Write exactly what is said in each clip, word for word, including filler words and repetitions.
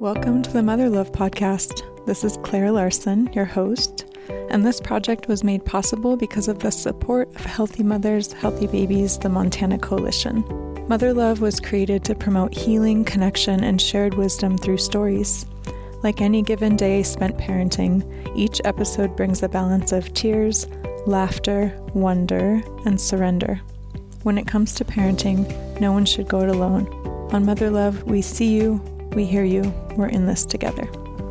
Welcome to the Mother Love Podcast. This is Claire Larson, your host, and this project was made possible because of the support of Healthy Mothers, Healthy Babies, the Montana Coalition. Mother Love was created to promote healing, connection, and shared wisdom through stories. Like any given day spent parenting, each episode brings a balance of tears, laughter, wonder, and surrender. When it comes to parenting, no one should go it alone. On Mother Love, we see you, we hear you, we're in this together.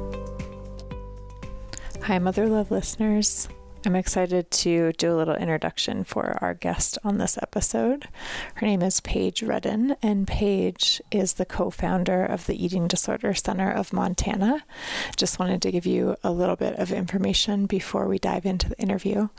Hi, Mother Love listeners. I'm excited to do a little introduction for our guest on this episode. Her name is Paige Redden, and Paige is the co-founder of the Eating Disorder Center of Montana. Just wanted to give you a little bit of information before we dive into the interview.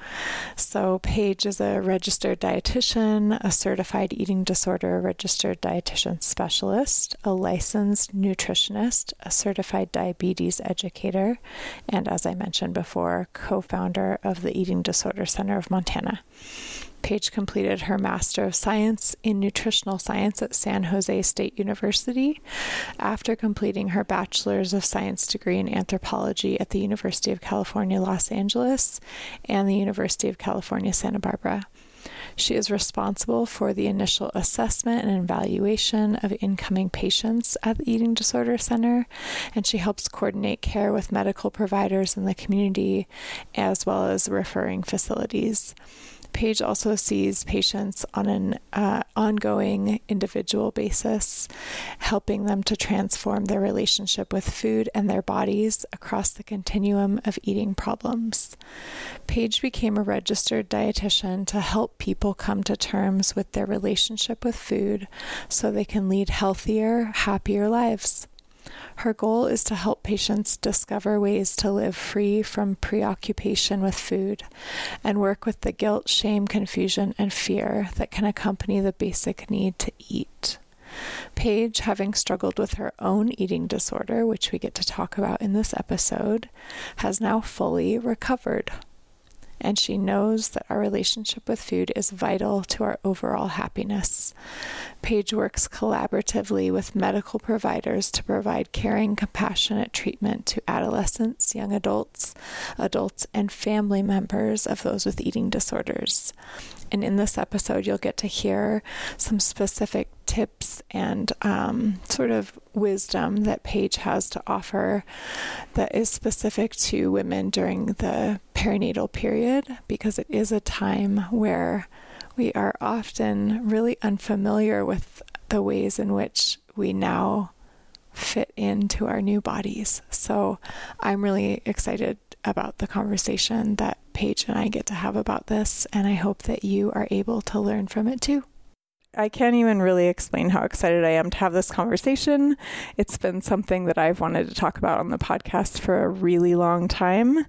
So Paige is a registered dietitian, a certified eating disorder registered dietitian specialist, a licensed nutritionist, a certified diabetes educator, and as I mentioned before, co-founder of of the Eating Disorder Center of Montana. Paige completed her Master of Science in Nutritional Science at San Jose State University after completing her Bachelor's of Science degree in Anthropology at the University of California, Los Angeles and the University of California, Santa Barbara. She is responsible for the initial assessment and evaluation of incoming patients at the Eating Disorder Center, and she helps coordinate care with medical providers in the community as well as referring facilities. Paige also sees patients on an uh, ongoing individual basis, helping them to transform their relationship with food and their bodies across the continuum of eating problems. Paige became a registered dietitian to help people come to terms with their relationship with food so they can lead healthier, happier lives. Her goal is to help patients discover ways to live free from preoccupation with food and work with the guilt, shame, confusion, and fear that can accompany the basic need to eat. Paige, having struggled with her own eating disorder, which we get to talk about in this episode, has now fully recovered. And she knows that our relationship with food is vital to our overall happiness. Paige works collaboratively with medical providers to provide caring, compassionate treatment to adolescents, young adults, adults, and family members of those with eating disorders. And in this episode, you'll get to hear some specific tips and um, sort of wisdom that Paige has to offer that is specific to women during the perinatal period, because it is a time where we are often really unfamiliar with the ways in which we now fit into our new bodies. So I'm really excited about the conversation that Paige and I get to have about this, and I hope that you are able to learn from it too. I can't even really explain how excited I am to have this conversation. It's been something that I've wanted to talk about on the podcast for a really long time.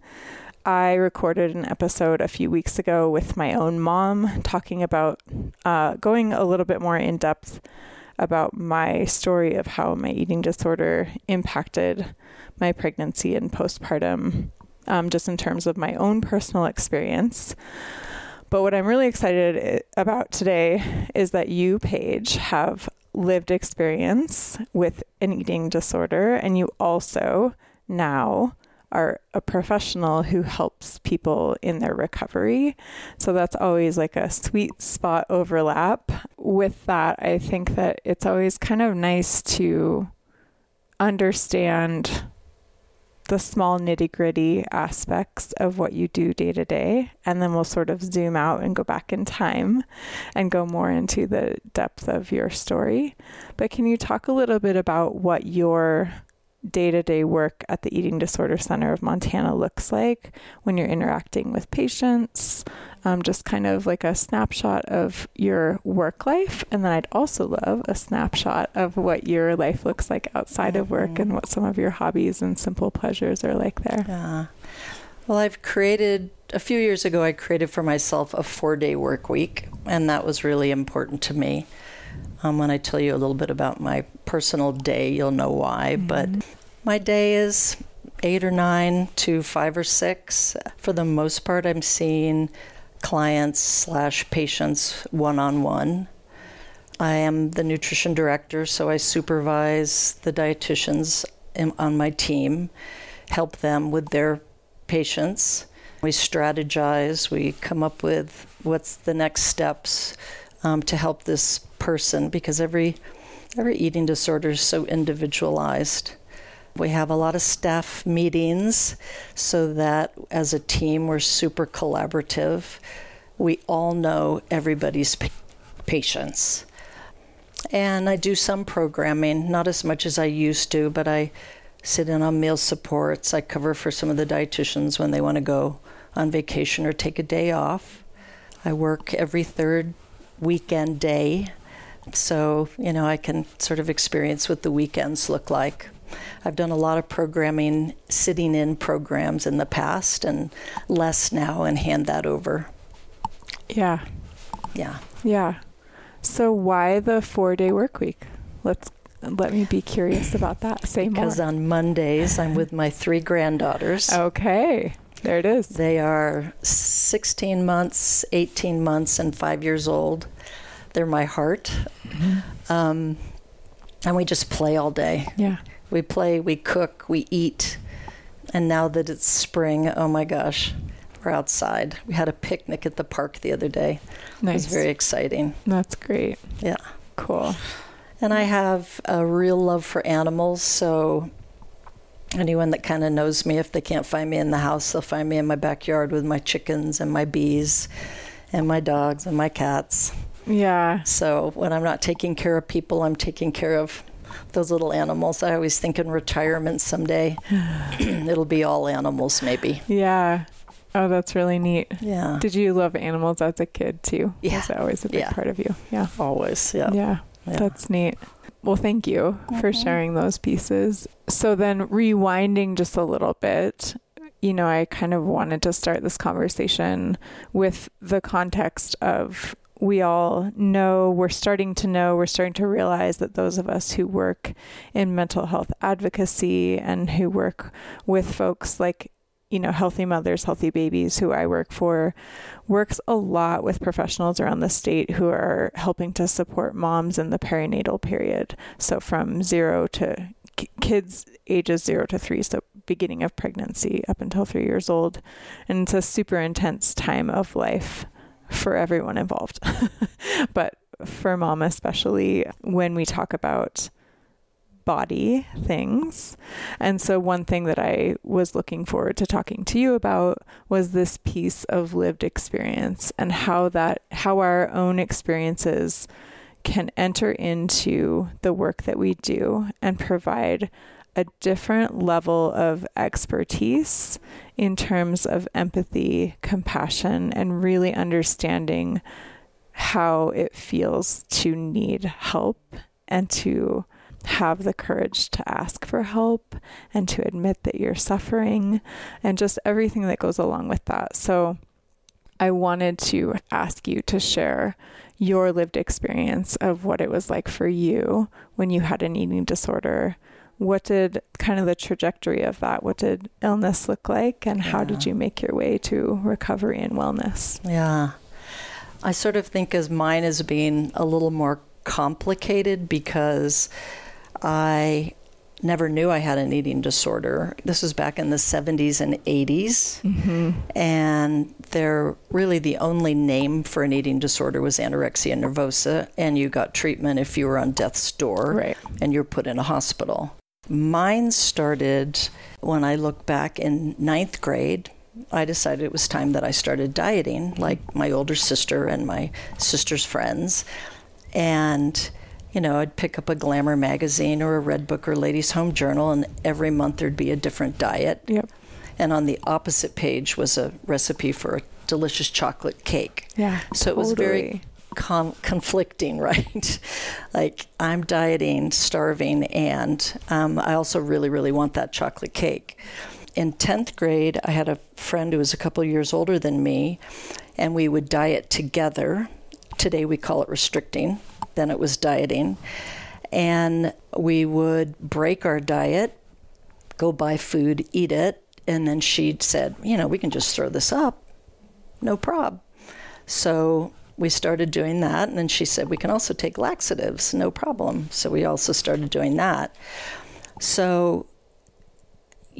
I recorded an episode a few weeks ago with my own mom talking about uh, going a little bit more in depth about my story of how my eating disorder impacted my pregnancy and postpartum, um, just in terms of my own personal experience. But what I'm really excited about today is that you, Paige, have lived experience with an eating disorder, and you also now are a professional who helps people in their recovery. So that's always like a sweet spot overlap. With that, I think that it's always kind of nice to understand the small nitty-gritty aspects of what you do day to day, and then we'll sort of zoom out and go back in time and go more into the depth of your story. But can you talk a little bit about what your day-to-day work at the Eating Disorder Center of Montana looks like when you're interacting with patients, um, just kind of like a snapshot of your work life. And then I'd also love a snapshot of what your life looks like outside mm-hmm. of work and what some of your hobbies and simple pleasures are like there. Yeah. Well, I've created, a few years ago, I created for myself a four-day work week, and that was really important to me. Um, when I tell you a little bit about my personal day, you'll know why. Mm-hmm. But my day is eight or nine to five or six. For the most part, I'm seeing clients slash patients one-on-one. I am the nutrition director, so I supervise the dietitians in, on my team help them with their patients. We strategize, we come up with what's the next steps um, to help this person, because every every eating disorder is so individualized. We have a lot of staff meetings so that as a team we're super collaborative. We all know everybody's pa- patients. And I do some programming, not as much as I used to, but I sit in on meal supports. I cover for some of the dietitians when they want to go on vacation or take a day off. I work every third weekend day, so, you know, I can sort of experience what the weekends look like. I've done a lot of programming, sitting in programs in the past, and less now, and hand that over. Yeah. Yeah. Yeah. So why the four-day work week? Let's let me be curious about that. Say more. Because on Mondays, I'm with my three granddaughters. Okay. There it is. They are sixteen months, eighteen months, and five years old. They're my heart. Mm-hmm. Um, and we just play all day. Yeah. We play, we cook, we eat. And now that it's spring, oh my gosh, we're outside. We had a picnic at the park the other day. Nice. It was very exciting. That's great. Yeah. Cool. And I have a real love for animals, so anyone that kind of knows me, if they can't find me in the house, they'll find me in my backyard with my chickens and my bees and my dogs and my cats. Yeah. So when I'm not taking care of people, I'm taking care of those little animals. I always think in retirement someday, it'll be all animals maybe. Yeah. Oh, that's really neat. Yeah. Did you love animals as a kid too? Yeah. Was that always a big Yeah. part of you? Yeah. Always, yeah. Yeah. Yeah. That's neat. Well, thank you for Mhm. sharing those pieces. So then rewinding just a little bit, you know, I kind of wanted to start this conversation with the context of we all know, we're starting to know, we're starting to realize that those of us who work in mental health advocacy and who work with folks like, you know, Healthy Mothers, Healthy Babies, who I work for, works a lot with professionals around the state who are helping to support moms in the perinatal period. So from zero to k- kids ages zero to three, so beginning of pregnancy up until three years old. And it's a super intense time of life for everyone involved. But for mom especially, when we talk about body things. And so one thing that I was looking forward to talking to you about was this piece of lived experience and how that, how our own experiences can enter into the work that we do and provide a different level of expertise in terms of empathy, compassion, and really understanding how it feels to need help and to have the courage to ask for help and to admit that you're suffering and just everything that goes along with that. So I wanted to ask you to share your lived experience of what it was like for you when you had an eating disorder. What did kind of the trajectory of that? What did illness look like? And how Yeah. did you make your way to recovery and wellness? Yeah. I sort of think as mine as being a little more complicated because I never knew I had an eating disorder. This was back in the seventies and eighties. Mm-hmm. And they're really the only name for an eating disorder was anorexia nervosa. And you got treatment if you were on death's door. Right. And you're put in a hospital. Mine started when I look back in ninth grade. I decided it was time that I started dieting, like my older sister and my sister's friends. And, you know, I'd pick up a Glamour magazine or a Red Book or Ladies' Home Journal, and every month there'd be a different diet. Yep. And on the opposite page was a recipe for a delicious chocolate cake. Yeah. So it was very con- conflicting, right? Like, I'm dieting, starving, and um, I also really, really want that chocolate cake. In tenth grade, I had a friend who was a couple years older than me, and we would diet together. Today we call it restricting. Then it was dieting. And we would break our diet, go buy food, eat it, and then she said, you know, we can just throw this up. No prob. So we started doing that, and then she said, we can also take laxatives, no problem. So we also started doing that. So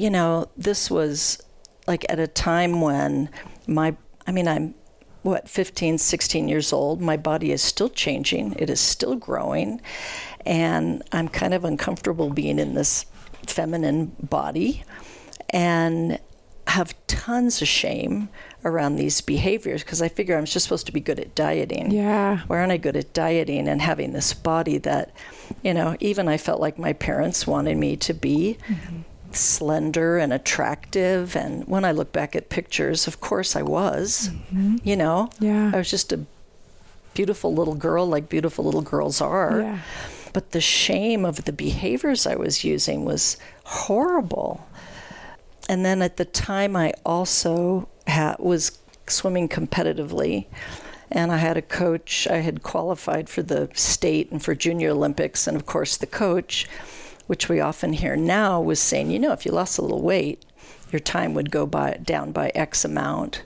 you know, this was like at a time when my, I mean, I'm, what, fifteen, sixteen years old. My body is still changing. It is still growing. And I'm kind of uncomfortable being in this feminine body and have tons of shame around these behaviors because I figure I'm just supposed to be good at dieting. Yeah. Why aren't I good at dieting and having this body that, you know, even I felt like my parents wanted me to be mm-hmm. slender and attractive. And when I look back at pictures, of course I was, mm-hmm. you know, yeah. I was just a beautiful little girl like beautiful little girls are. Yeah. But the shame of the behaviors I was using was horrible. And then at the time, I also ha- was swimming competitively, and I had a coach. I had qualified for the state and for Junior Olympics, and of course the coach, which we often hear now, was saying, you know, if you lost a little weight, your time would go by, down by X amount.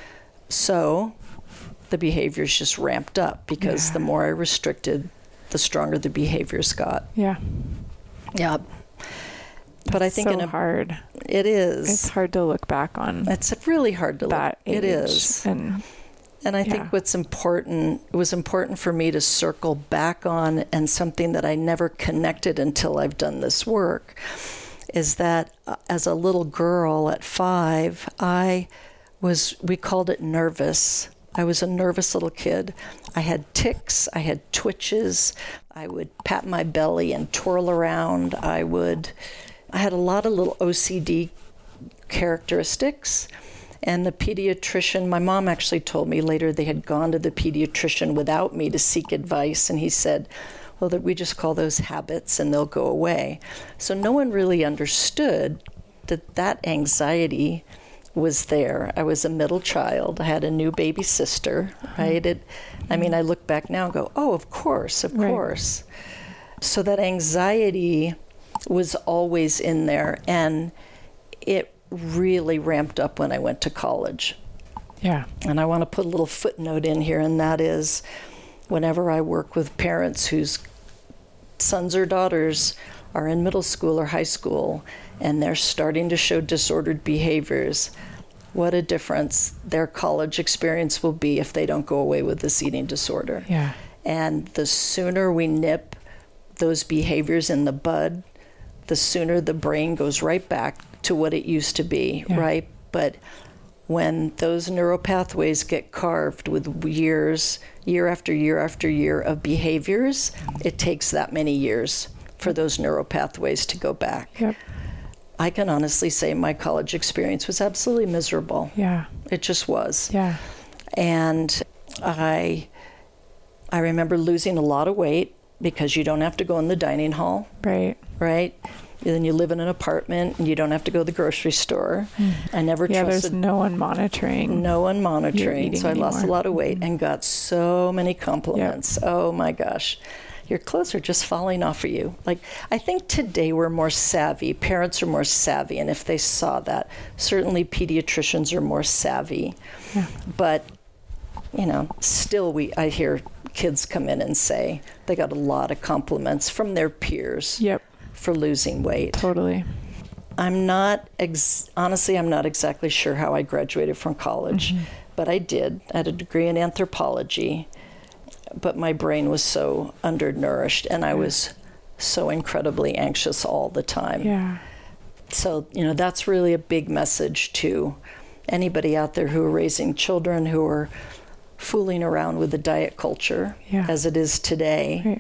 So the behaviors just ramped up because yeah. the more I restricted, the stronger the behaviors got. Yeah. Yeah. But I think so in a, hard. It is. It's hard to look back on. It's really hard to that look. Age. It is. And and I yeah. think what's important, it was important for me to circle back on, and something that I never connected until I've done this work, is that uh, as a little girl at five, I was, we called it nervous. I was a nervous little kid. I had tics, I had twitches, I would pat my belly and twirl around. I would, I had a lot of little O C D characteristics. And the pediatrician, my mom actually told me later they had gone to the pediatrician without me to seek advice. And he said, well, that we just call those habits and they'll go away. So no one really understood that that anxiety was there. I was a middle child. I had a new baby sister, right? It, I mean, I look back now and go, oh, of course, of right. course. So that anxiety was always in there, and it really ramped up when I went to college. Yeah. And I want to put a little footnote in here, and that is whenever I work with parents whose sons or daughters are in middle school or high school and they're starting to show disordered behaviors, what a difference their college experience will be if they don't go away with this eating disorder. Yeah. And the sooner we nip those behaviors in the bud, the sooner the brain goes right back to what it used to be, yeah. right? But when those neural pathways get carved with years, year after year after year of behaviors, it takes that many years for those neural pathways to go back. Yep. I can honestly say my college experience was absolutely miserable. Yeah. It just was. Yeah. And I I remember losing a lot of weight because you don't have to go in the dining hall. Right. Right? And then you live in an apartment and you don't have to go to the grocery store. Mm. I never yeah, trusted. there's no one monitoring. No one monitoring. So I anymore. lost a lot of weight and got so many compliments. Yep. Oh my gosh. Your clothes are just falling off of you. Like, I think today we're more savvy. Parents are more savvy. And if they saw that, certainly pediatricians are more savvy. Yeah. But, you know, still we, I hear kids come in and say they got a lot of compliments from their peers. Yep. For losing weight. Totally. I'm not, ex- honestly, I'm not exactly sure how I graduated from college, mm-hmm. but I did. I had a degree in anthropology, but my brain was so undernourished and I was so incredibly anxious all the time. Yeah. So, you know, that's really a big message to anybody out there who are raising children who are fooling around with the diet culture yeah. as it is today, right.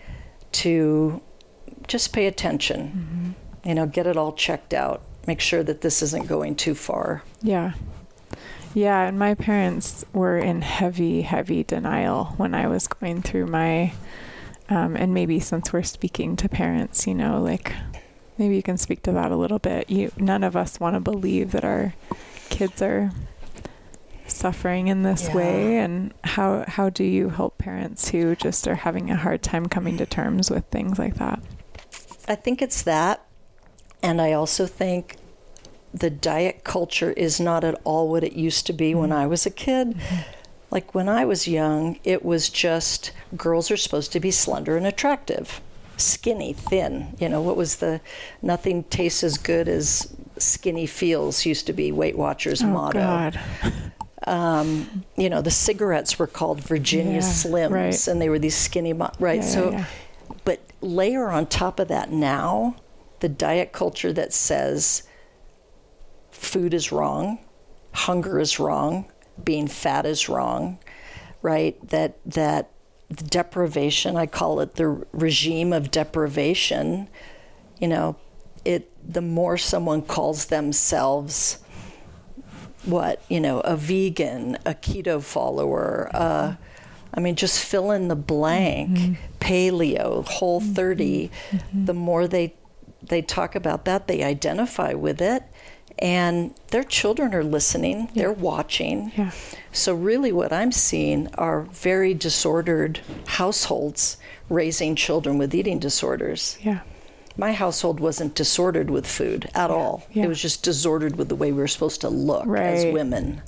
to just pay attention, mm-hmm. you know, get it all checked out, make sure that this isn't going too far. Yeah. Yeah, and my parents were in heavy, heavy denial when I was going through my, um, and maybe since we're speaking to parents, you know, like, maybe you can speak to that a little bit. You, none of us want to believe that our kids are suffering in this yeah. way, and how how do you help parents who just are having a hard time coming to terms with things like that? I think it's that, and I also think the diet culture is not at all what it used to be mm-hmm. when I was a kid. Mm-hmm. Like when I was young, it was just girls are supposed to be slender and attractive, skinny, thin. You know, what was the, nothing tastes as good as skinny feels used to be Weight Watchers' oh, motto. God. Um, you know, the cigarettes were called Virginia Yeah, Slims, right. and they were these skinny, mo- right? Yeah, so, yeah, yeah. but layer on top of that now the diet culture that says food is wrong, hunger is wrong, being fat is wrong, right? That that the deprivation, I call it the regime of deprivation. You know, it the more someone calls themselves what, you know, a vegan, a keto follower, uh, I mean, just fill in the blank, mm-hmm. paleo, whole thirty, mm-hmm. the more they they talk about that, they identify with it, and their children are listening, yeah. they're watching. Yeah. So really what I'm seeing are very disordered households raising children with eating disorders. Yeah. My household wasn't disordered with food at yeah. all. Yeah. It was just disordered with the way we were supposed to look right. as women.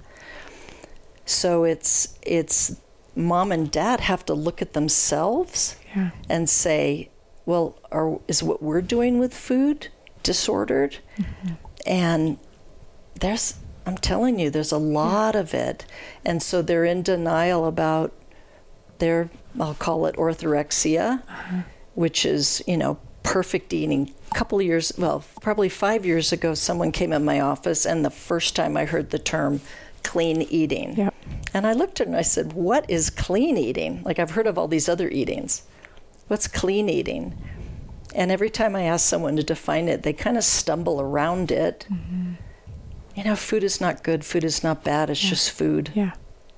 So it's it's mom and dad have to look at themselves yeah. and say, well, are, is what we're doing with food disordered? Mm-hmm. And there's, I'm telling you, there's a lot yeah. of it. And so they're in denial about their, I'll call it orthorexia, uh-huh. which is, you know, perfect eating. A couple of years, well, probably five years ago, someone came in my office, and the first time I heard the term clean eating. Yep. And I looked at her and I said, what is clean eating? Like, I've heard of all these other eatings. What's clean eating? And every time I ask someone to define it, they kind of stumble around it. Mm-hmm. You know, food is not good, food is not bad, it's yeah. just food. Yeah.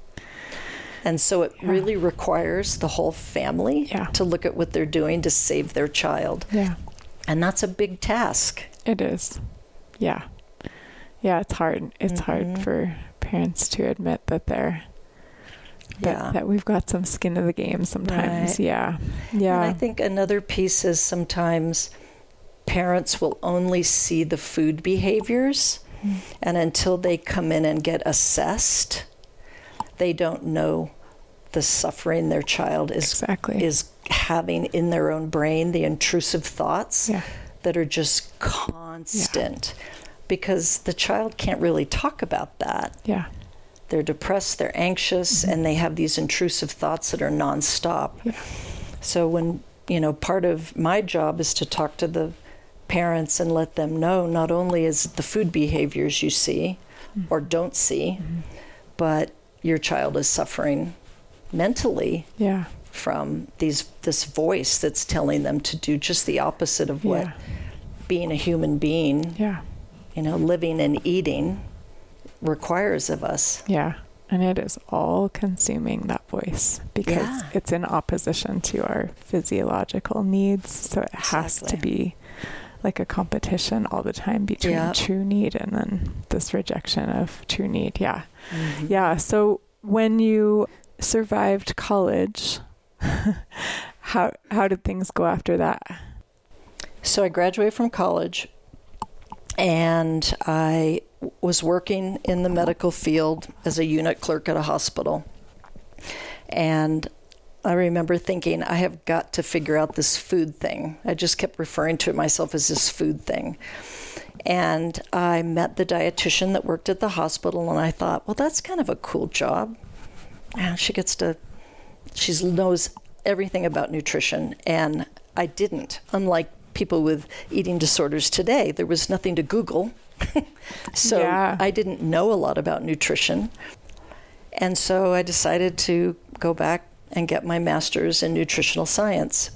And so it yeah. really requires the whole family yeah. to look at what they're doing to save their child. Yeah. And that's a big task. It is. Yeah. Yeah, it's hard. It's mm-hmm. hard for parents to admit that they're that, yeah. that we've got some skin in the game sometimes. Right. Yeah. Yeah. And I think another piece is sometimes parents will only see the food behaviors, mm-hmm. and until they come in and get assessed, they don't know the suffering their child is exactly. is having in their own brain, the intrusive thoughts yeah. that are just constant. Yeah. Because the child can't really talk about that. Yeah. They're depressed, they're anxious, mm-hmm. and they have these intrusive thoughts that are nonstop. Yeah. So when, you know, part of my job is to talk to the parents and let them know not only is it the food behaviors you see mm-hmm. or don't see, mm-hmm. but your child is suffering mentally yeah. from these this voice that's telling them to do just the opposite of what yeah. being a human being yeah. you know, living and eating requires of us. Yeah. And it is all consuming, that voice, because yeah. it's in opposition to our physiological needs. So it exactly. has to be like a competition all the time between yeah. true need and then this rejection of true need. Yeah. Mm-hmm. Yeah. So when you survived college, how how did things go after that? So I graduated from college, and I was working in the medical field as a unit clerk at a hospital. And I remember thinking, I have got to figure out this food thing. I just kept referring to myself as this food thing. And I met the dietitian that worked at the hospital, and I thought, well, that's kind of a cool job. And she gets to, she knows everything about nutrition, and I didn't. Unlike people with eating disorders today, there was nothing to Google. So yeah. I didn't know a lot about nutrition. And so I decided to go back and get my master's in nutritional science.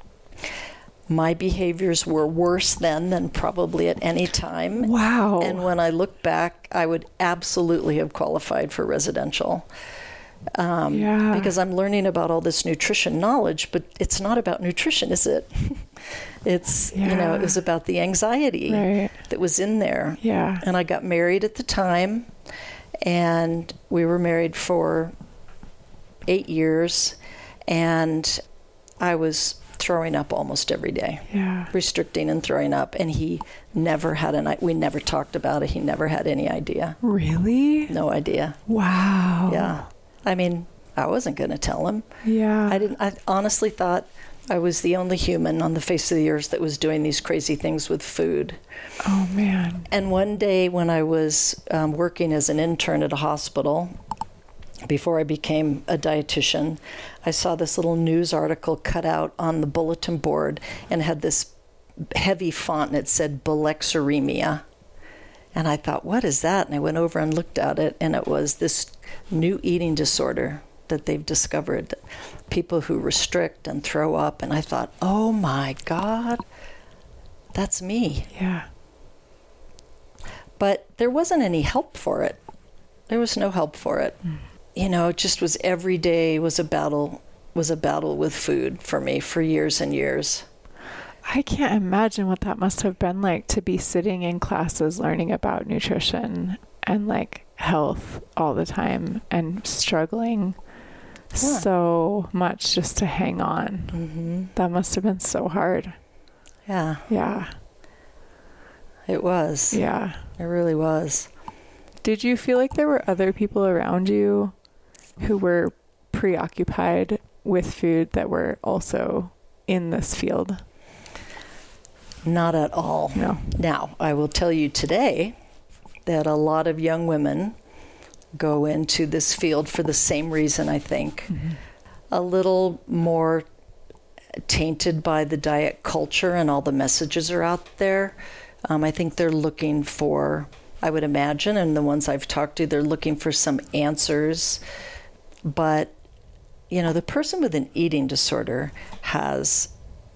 My behaviors were worse then than probably at any time. Wow. And when I look back, I would absolutely have qualified for residential. Um, yeah. Because I'm learning about all this nutrition knowledge, but it's not about nutrition, is it? It's, yeah. you know, it was about the anxiety right. that was in there. Yeah. And I got married at the time, and we were married for eight years, and I was throwing up almost every day. Yeah. Restricting and throwing up, and he never had an, we never talked about it. He never had any idea. Really? No idea. Wow. Yeah. I mean, I wasn't going to tell him. Yeah. I didn't, I honestly thought, I was the only human on the face of the earth that was doing these crazy things with food. Oh, man. And one day when I was um, working as an intern at a hospital, before I became a dietitian, I saw this little news article cut out on the bulletin board and had this heavy font, and it said bulexuremia. And I thought, what is that? And I went over and looked at it, and it was this new eating disorder that they've discovered, people who restrict and throw up. And I thought, oh my God, that's me. Yeah. But there wasn't any help for it. There was no help for it. Mm. You know, it just was every day was a battle, was a battle with food for me for years and years. I can't imagine what that must have been like to be sitting in classes learning about nutrition and like health all the time and struggling yeah. so much just to hang on. Mm-hmm. That must have been so hard. Yeah. Yeah. It was. Yeah. It really was. Did you feel like there were other people around you who were preoccupied with food that were also in this field? Not at all. No. Now, I will tell you today that a lot of young women go into this field for the same reason, I think. Mm-hmm. A little more tainted by the diet culture and all the messages are out there. Um, I think they're looking for, I would imagine, and the ones I've talked to, they're looking for some answers. But, you know, the person with an eating disorder has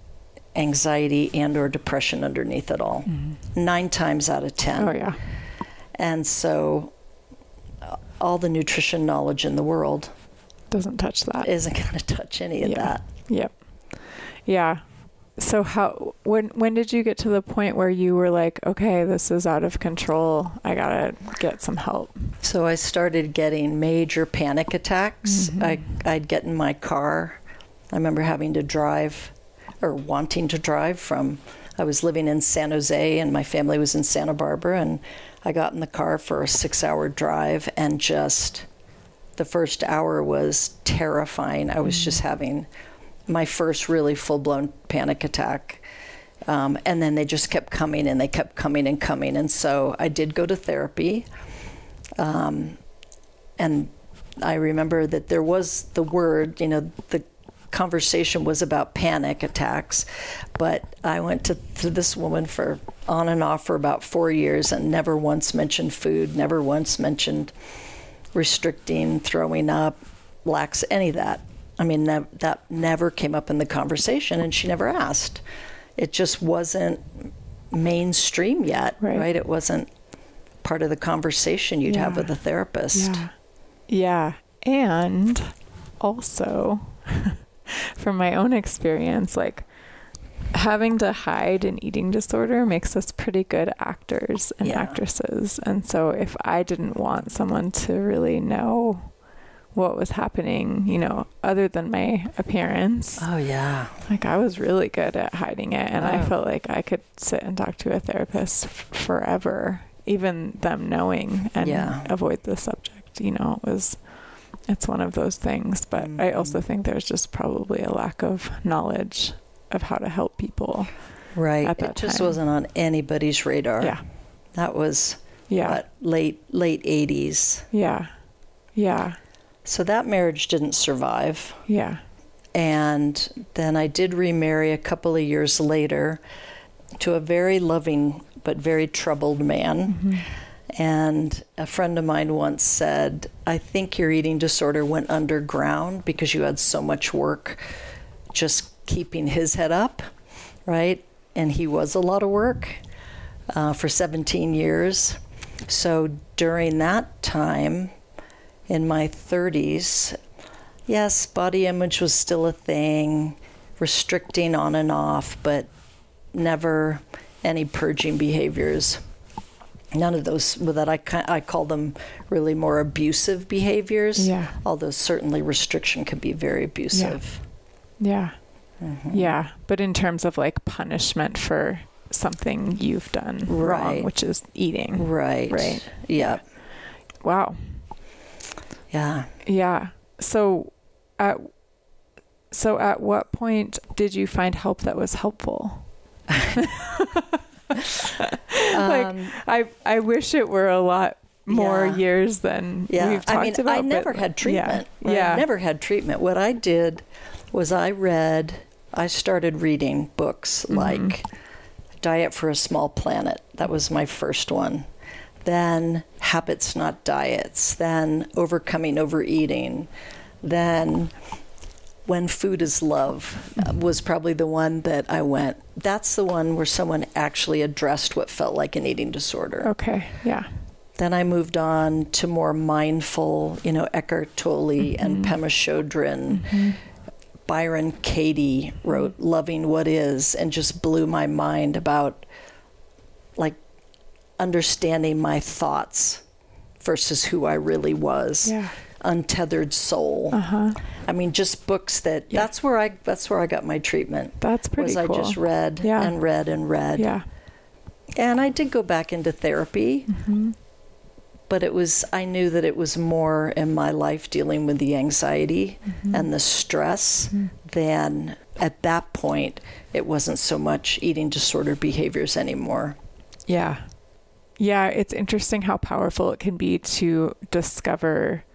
anxiety and or depression underneath it all, mm-hmm. nine times out of ten. Oh, yeah. And so uh, all the nutrition knowledge in the world doesn't touch that. Isn't going to touch any of yeah. that. Yep. Yeah. So how, when, when did you get to the point where you were like, okay, this is out of control. I got to get some help. So I started getting major panic attacks. Mm-hmm. I, I'd get in my car. I remember having to drive or wanting to drive from, I was living in San Jose and my family was in Santa Barbara, and I got in the car for a six hour drive, and just the first hour was terrifying. I was mm-hmm. just having my first really full-blown panic attack. Um, and then they just kept coming and they kept coming and coming. And so I did go to therapy. Um, and I remember that there was the word, you know, the conversation was about panic attacks. But I went to, to this woman for on and off for about four years and never once mentioned food, never once mentioned restricting, throwing up, lax, any of that. I mean, ne- that never came up in the conversation, and she never asked. It just wasn't mainstream yet, right? right? It wasn't part of the conversation you'd yeah. have with a therapist. Yeah. yeah. And also, from my own experience, like, having to hide an eating disorder makes us pretty good actors and yeah. actresses. And so if I didn't want someone to really know what was happening, you know, other than my appearance. Oh, yeah. Like, I was really good at hiding it. And oh. I felt like I could sit and talk to a therapist f- forever, even them knowing, and yeah. avoid the subject. You know, it was, it's one of those things. But mm-hmm. I also think there's just probably a lack of knowledge of how to help people. Right. At that it just time. wasn't on anybody's radar. Yeah. That was, yeah. what, late, late eighties. Yeah. Yeah. So that marriage didn't survive. Yeah. And then I did remarry a couple of years later to a very loving but very troubled man. Mm-hmm. And a friend of mine once said, I think your eating disorder went underground because you had so much work just keeping his head up, right? And he was a lot of work uh, for seventeen years. So during that time, in my thirties, yes, body image was still a thing, restricting on and off, but never any purging behaviors. None of those, that I, I call them really more abusive behaviors, yeah. although certainly restriction can be very abusive. Yeah. Yeah. Mm-hmm. yeah. But in terms of like punishment for something you've done right. wrong, which is eating. Right. Right. Yeah. Wow. Yeah. Yeah. So, uh, So at what point did you find help that was helpful? like um, I I wish it were a lot more yeah. years than yeah. we've talked I mean, about. I never but, had treatment. Yeah. Right? yeah. I never had treatment. What I did was I read, I started reading books Mm-hmm. like Diet for a Small Planet. That was my first one. Then Habits Not Diets. Then Overcoming Overeating. Then When Food is Love uh, was probably the one that I went, that's the one where someone actually addressed what felt like an eating disorder. Okay, yeah. Then I moved on to more mindful, you know, Eckhart Tolle mm-hmm. and Pema Chodron. Mm-hmm. Byron Katie wrote Loving What Is and just blew my mind about like understanding my thoughts versus who I really was. Yeah. Untethered Soul. Uh-huh. I mean, just books that yeah. that's where I that's where I got my treatment. That's pretty was cool. I just read yeah. and read and read. Yeah. And I did go back into therapy. Mm-hmm. But it was, I knew that it was more in my life dealing with the anxiety mm-hmm. and the stress mm-hmm. than at that point, it wasn't so much eating disorder behaviors anymore. Yeah. Yeah. It's interesting how powerful it can be to discover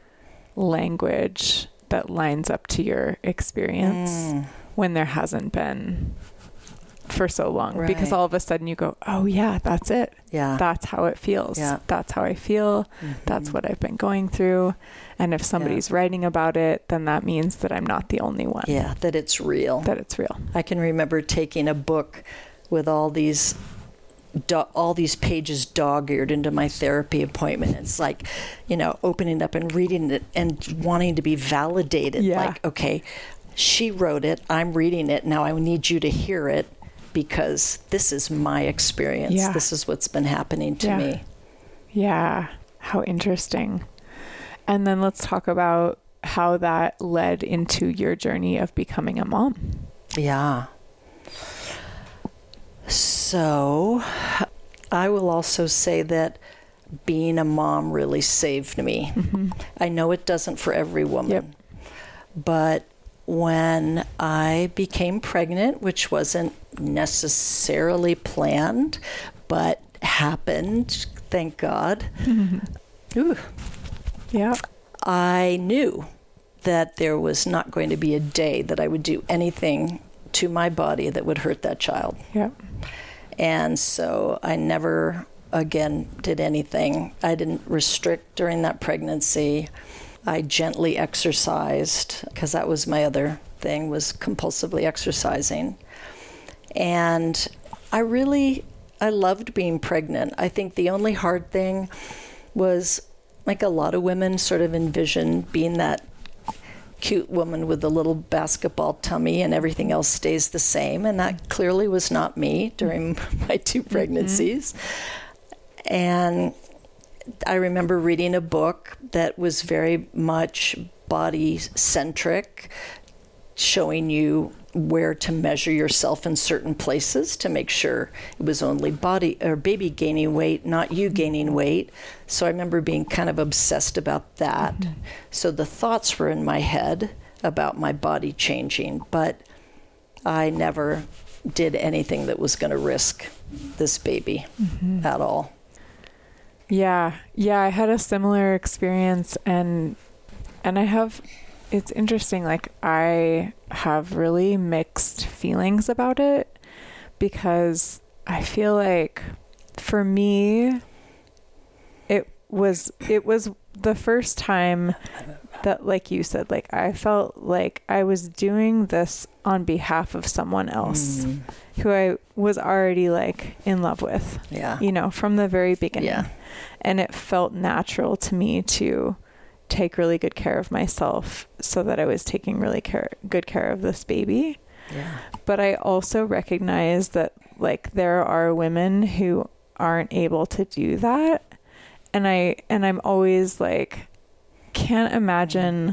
language that lines up to your experience mm. when there hasn't been for so long, right. because all of a sudden you go, oh yeah, that's it. Yeah. That's how it feels. Yeah. That's how I feel. Mm-hmm. That's what I've been going through. And if somebody's yeah. writing about it, then that means that I'm not the only one. Yeah. That it's real. That it's real. I can remember taking a book with all these do- all these pages dog-eared into my therapy appointment. It's like, you know, opening up and reading it and wanting to be validated. Yeah. Like, okay, she wrote it. I'm reading it. Now I need you to hear it. Because this is my experience. Yeah. This is what's been happening to yeah. me. Yeah. How interesting. And then let's talk about how that led into your journey of becoming a mom. Yeah. So I will also say that being a mom really saved me. Mm-hmm. I know it doesn't for every woman. Yep. But when I became pregnant, which wasn't necessarily planned, but happened, thank God. Ooh. Yeah. I knew that there was not going to be a day that I would do anything to my body that would hurt that child. Yeah. And so I never, again, did anything. I didn't restrict during that pregnancy. I gently exercised because that was my other thing, was compulsively exercising. And I really, I loved being pregnant. I think the only hard thing was, like a lot of women sort of envision being that cute woman with the little basketball tummy and everything else stays the same. And that clearly was not me during my two pregnancies. Mm-hmm. And I remember reading a book that was very much body-centric, showing you where to measure yourself in certain places to make sure it was only body or baby gaining weight, not you gaining weight. So I remember being kind of obsessed about that. Mm-hmm. So the thoughts were in my head about my body changing, but I never did anything that was going to risk this baby mm-hmm. at all. Yeah. Yeah. I had a similar experience and, and I have, it's interesting. Like I have really mixed feelings about it because I feel like for me, it was, it was the first time that, like you said, like I felt like I was doing this on behalf of someone else mm. who I was already like in love with, yeah, you know, from the very beginning. Yeah. And it felt natural to me to take really good care of myself so that I was taking really care, good care of this baby. Yeah. But I also recognize that like there are women who aren't able to do that. And I, and I'm always like, can't imagine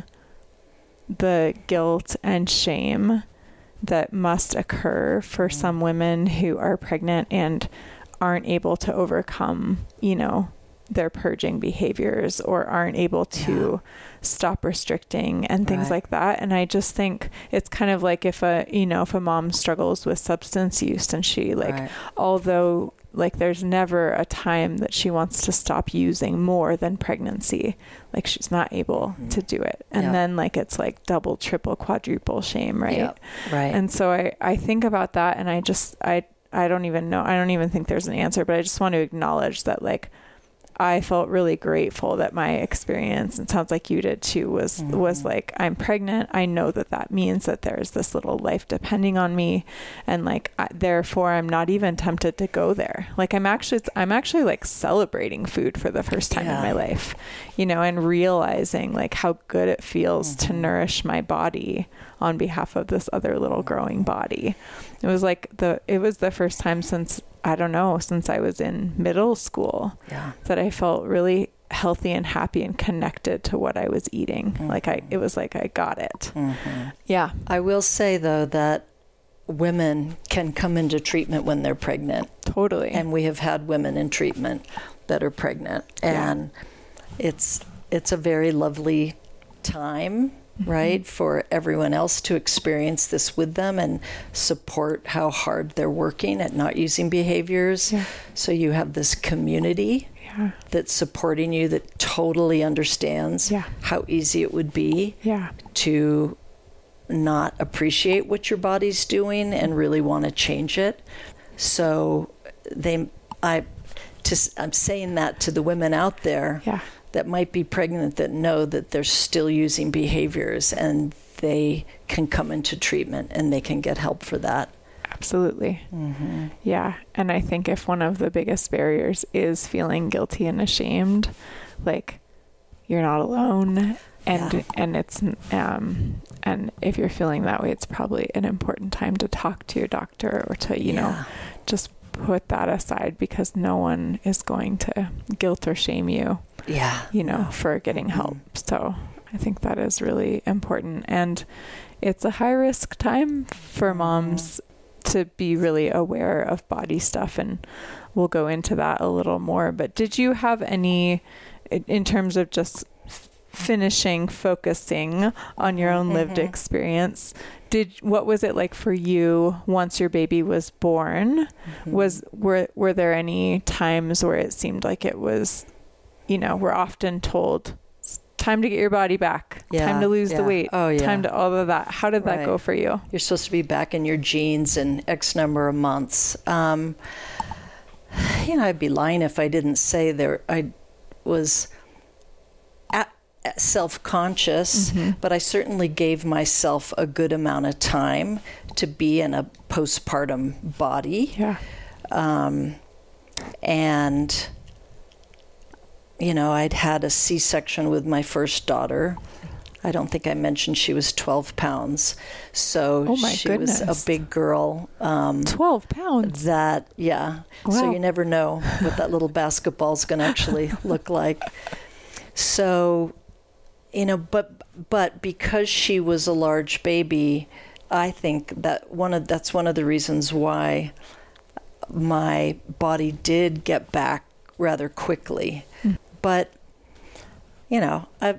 the guilt and shame that must occur for some women who are pregnant and aren't able to overcome, you know, their purging behaviors or aren't able to yeah. stop restricting and things right. like that. And I just think it's kind of like if a, you know, if a mom struggles with substance use and she like, right. although like there's never a time that she wants to stop using more than pregnancy, like she's not able mm-hmm. to do it. And yep. then like, it's like double, triple, quadruple shame. Right. Yep. Right. And so I, I think about that and I just, I, I don't even know. I don't even think there's an answer, but I just want to acknowledge that like, I felt really grateful that my experience, and sounds like you did too, was, mm-hmm. was like, I'm pregnant. I know that that means that there's this little life depending on me. And like, I, therefore I'm not even tempted to go there. Like I'm actually, I'm actually like celebrating food for the first time yeah. in my life, you know, and realizing like how good it feels mm-hmm. to nourish my body on behalf of this other little growing body. It was like the, it was the first time since, I don't know, since I was in middle school yeah. that I felt really healthy and happy and connected to what I was eating. Mm-hmm. Like I, it was like I got it. Mm-hmm. Yeah. I will say though that women can come into treatment when they're pregnant. Totally. And we have had women in treatment that are pregnant, and yeah. it's it's a very lovely time. Mm-hmm. Right, for everyone else to experience this with them and support how hard they're working at not using behaviors. Yeah. So you have this community yeah. that's supporting you, that totally understands yeah. how easy it would be yeah. to not appreciate what your body's doing and really want to change it. So they, I, to, I'm saying that to the women out there. Yeah. that might be pregnant that know that they're still using behaviors, and they can come into treatment and they can get help for that. Absolutely. Mm-hmm. Yeah. And I think if one of the biggest barriers is feeling guilty and ashamed, like you're not alone. And, yeah. and it's, um, and if you're feeling that way, it's probably an important time to talk to your doctor or to, you yeah. know, just put that aside, because no one is going to guilt or shame you. Yeah. You know, for getting help. Mm-hmm. So I think that is really important. And it's a high risk time for moms mm-hmm. to be really aware of body stuff. And we'll go into that a little more. But did you have any, in terms of just finishing, focusing on your own lived mm-hmm. experience, did, what was it like for you once your baby was born? Mm-hmm. Was, were, were there any times where it seemed like it was, you know, we're often told time to get your body back, yeah, time to lose yeah. the weight, oh, yeah. time to all of that. How did that right. go for you? You're supposed to be back in your jeans in X number of months. Um, you know, I'd be lying if I didn't say there, I was at, at self-conscious, mm-hmm. but I certainly gave myself a good amount of time to be in a postpartum body. Yeah. Um, and you know, I'd had a C-section with my first daughter. I don't think I mentioned she was twelve pounds. So oh my she goodness. was a big girl. Um, twelve pounds? That, yeah. Wow. So you never know what that little basketball's going to actually look like. So, you know, but but because she was a large baby, I think that one of that's one of the reasons why my body did get back rather quickly. Mm. But, you know, I,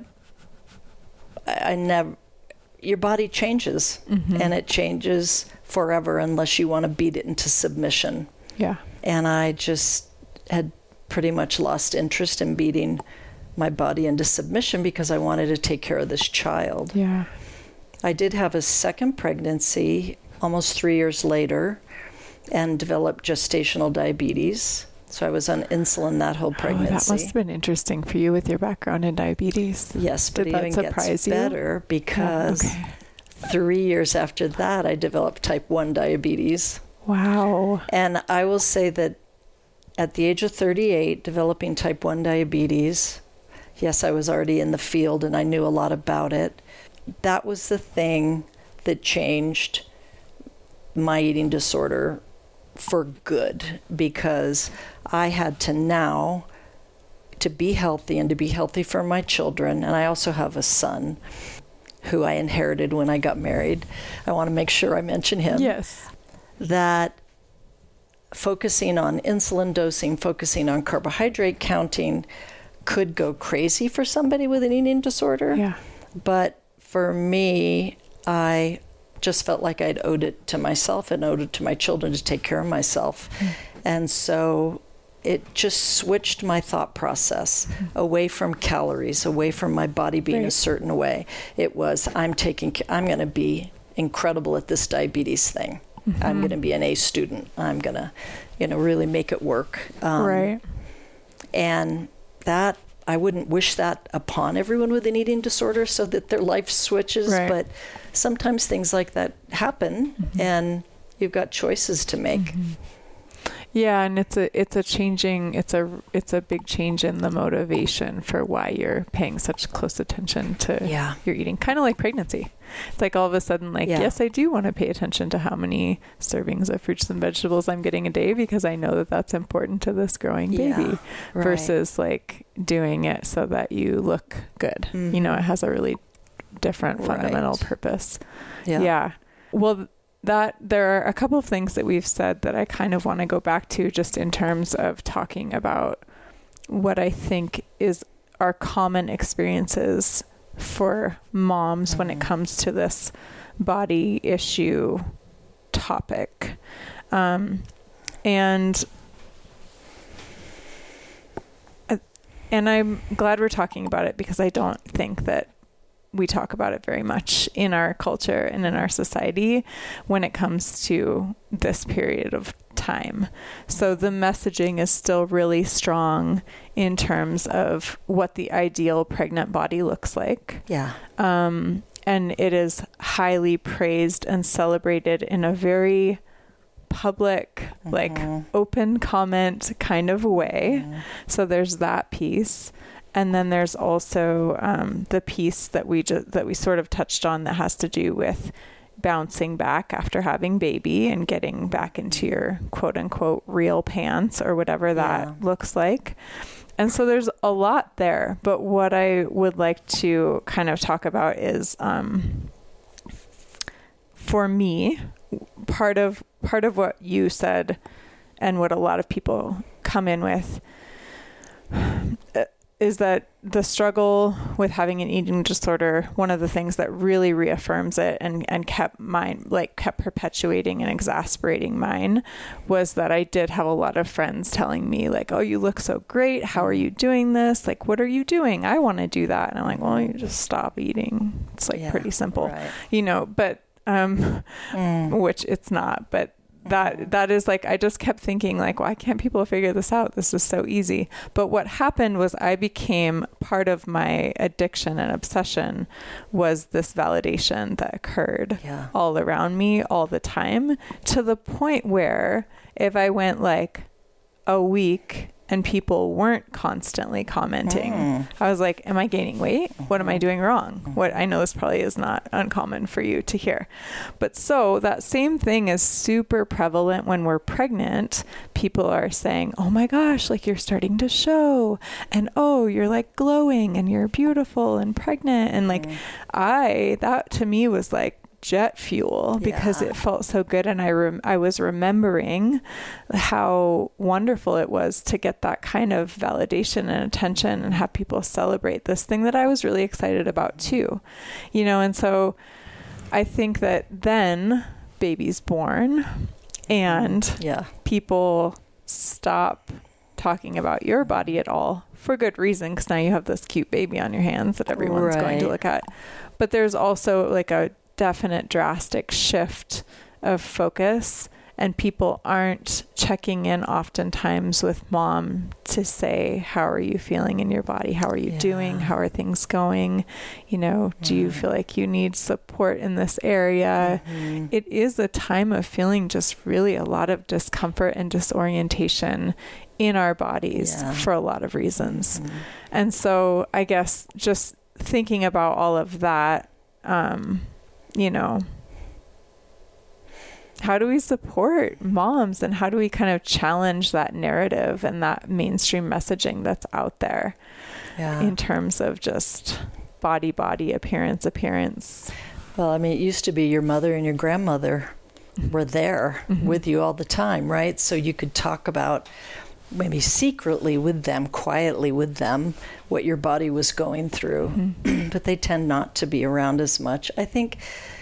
I never, your body changes mm-hmm. and it changes forever unless you want to beat it into submission. Yeah. And I just had pretty much lost interest in beating my body into submission because I wanted to take care of this child. Yeah. I did have a second pregnancy almost three years later and developed gestational diabetes. So I was on insulin that whole pregnancy. Oh, that must have been interesting for you with your background in diabetes. Yes, but Did it even gets better because yeah, okay. three years after that, I developed type one diabetes. Wow. And I will say that at the age of thirty-eight, developing type one diabetes, yes, I was already in the field and I knew a lot about it. That was the thing that changed my eating disorder for good, because I had to now, to be healthy and to be healthy for my children, and I also have a son who I inherited when I got married. I want to make sure I mention him. Yes. That focusing on insulin dosing, focusing on carbohydrate counting could go crazy for somebody with an eating disorder. Yeah. But for me, I just felt like I'd owed it to myself and owed it to my children to take care of myself. Mm. And so it just switched my thought process mm. away from calories, away from my body being right. a certain way. It was, I'm taking, I'm going to be incredible at this diabetes thing. Mm-hmm. I'm going to be an A student. I'm going to, you know, really make it work. Um, right. And that, I wouldn't wish that upon everyone with an eating disorder so that their life switches, right. but sometimes things like that happen mm-hmm. and you've got choices to make. Mm-hmm. Yeah, and it's a it's a changing it's a it's a big change in the motivation for why you're paying such close attention to yeah. your eating. Kind of like pregnancy. It's like all of a sudden like, yeah. yes, I do want to pay attention to how many servings of fruits and vegetables I'm getting a day because I know that that's important to this growing baby yeah, right. versus like doing it so that you look good. Mm-hmm. You know, it has a really different fundamental right. purpose. Yeah. Yeah. Well, that there are a couple of things that we've said that I kind of want to go back to just in terms of talking about what I think is our common experiences for moms mm-hmm. when it comes to this body issue topic. Um, and and I'm glad we're talking about it because I don't think that we talk about it very much in our culture and in our society when it comes to this period of time. So the messaging is still really strong in terms of what the ideal pregnant body looks like. Yeah. Um, and it is highly praised and celebrated in a very public, mm-hmm. like open comment kind of way. Mm-hmm. So there's that piece. And then there's also um, the piece that we just, that we sort of touched on that has to do with bouncing back after having baby and getting back into your quote unquote real pants or whatever that yeah. looks like. And so there's a lot there. But what I would like to kind of talk about is um, for me, part of part of what you said and what a lot of people come in with is that the struggle with having an eating disorder, one of the things that really reaffirms it and, and kept mine, like kept perpetuating and exasperating mine, was that I did have a lot of friends telling me like, oh, you look so great. How are you doing this? Like, what are you doing? I want to do that. And I'm like, well, you just stop eating. It's like yeah, pretty simple, right. you know, but, um, mm. which it's not, but that that is like, I just kept thinking like, why can't people figure this out? This is so easy. But what happened was I became part of my addiction and obsession was this validation that occurred yeah. all around me all the time, to the point where if I went like a week and people weren't constantly commenting, mm. I was like, am I gaining weight? What am I doing wrong? What I know this probably is not uncommon for you to hear. But so that same thing is super prevalent when we're pregnant. People are saying, oh my gosh, like you're starting to show, and oh, you're like glowing and you're beautiful and pregnant. And like, mm. I, that to me was like jet fuel because yeah. it felt so good. And I rem- I was remembering how wonderful it was to get that kind of validation and attention and have people celebrate this thing that I was really excited about too, you know? And so I think that then baby's born and yeah. people stop talking about your body at all for good reason, because now you have this cute baby on your hands that everyone's right. going to look at. But there's also like a definite drastic shift of focus, and people aren't checking in oftentimes with mom to say, how are you feeling in your body? How are you yeah. doing? How are things going? You know, yeah. do you feel like you need support in this area? Mm-hmm. It is a time of feeling just really a lot of discomfort and disorientation in our bodies yeah. for a lot of reasons. Mm-hmm. And so I guess just thinking about all of that, um, you know, how do we support moms, and how do we kind of challenge that narrative and that mainstream messaging that's out there yeah. in terms of just body, body, appearance, appearance? Well, I mean, it used to be your mother and your grandmother were there mm-hmm. with you all the time, right? So you could talk about maybe secretly with them, quietly with them, what your body was going through. Mm-hmm. But they tend not to be around as much. I think,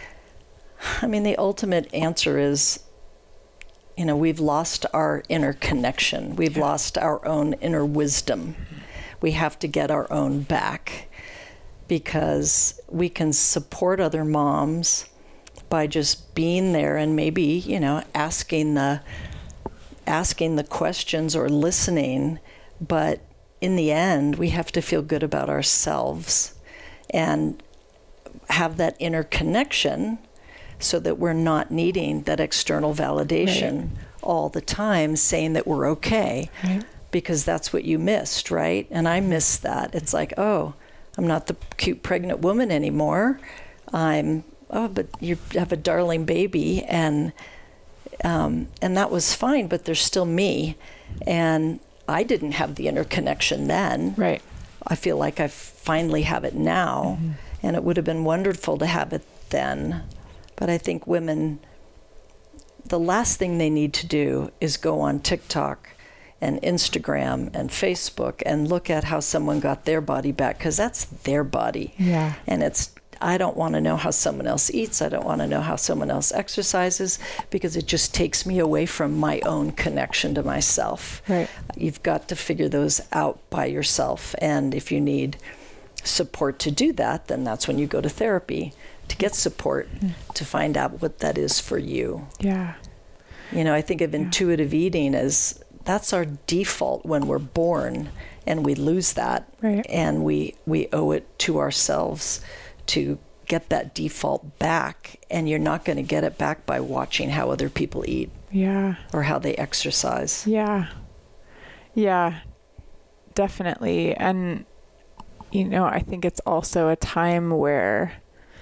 I mean, the ultimate answer is, you know, we've lost our inner connection. We've yeah. lost our own inner wisdom. Mm-hmm. We have to get our own back, because we can support other moms by just being there and maybe, you know, asking the asking the questions or listening. But in the end, we have to feel good about ourselves and have that inner connection so that we're not needing that external validation right. all the time, saying that we're okay, right. because that's what you missed, right? And I missed that. It's like, oh, I'm not the cute pregnant woman anymore. I'm, oh, but you have a darling baby, and um, and that was fine, but there's still me. And I didn't have the inner connection then. Right. I feel like I finally have it now, mm-hmm. and it would have been wonderful to have it then. But I think women, the last thing they need to do is go on TikTok and Instagram and Facebook and look at how someone got their body back, because that's their body. Yeah. And it's, I don't want to know how someone else eats. I don't want to know how someone else exercises, because it just takes me away from my own connection to myself. Right. You've got to figure those out by yourself. And if you need support to do that, then that's when you go to therapy to get support mm. to find out what that is for you. Yeah. You know, I think of yeah. intuitive eating as that's our default when we're born, and we lose that. Right. And we, we owe it to ourselves to get that default back. And you're not going to get it back by watching how other people eat. Yeah. Or how they exercise. Yeah. Yeah, definitely. And, you know, I think it's also a time where,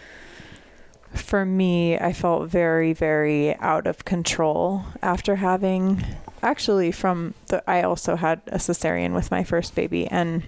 for me, I felt very, very out of control after having, actually from the, I also had a cesarean with my first baby, and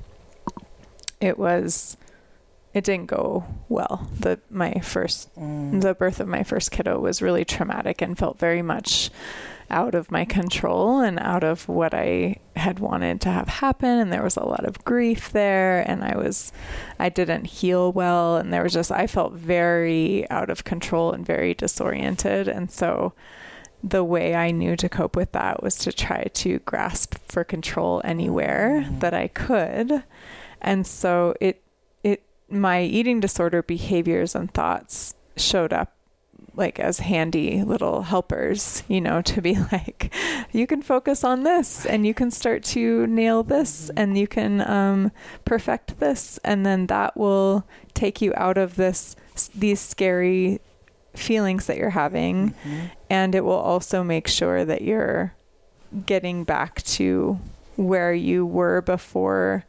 it was, it didn't go well. The, my first, mm. the birth of my first kiddo was really traumatic and felt very much out of my control and out of what I had wanted to have happen. And there was a lot of grief there, and I was, I didn't heal well. And there was just, I felt very out of control and very disoriented. And so the way I knew to cope with that was to try to grasp for control anywhere mm-hmm. that I could. And so it, it, my eating disorder behaviors and thoughts showed up like as handy little helpers, you know, to be like, you can focus on this and you can start to nail this and you can um, perfect this. And then that will take you out of this, these scary feelings that you're having. Mm-hmm. And it will also make sure that you're getting back to where you were before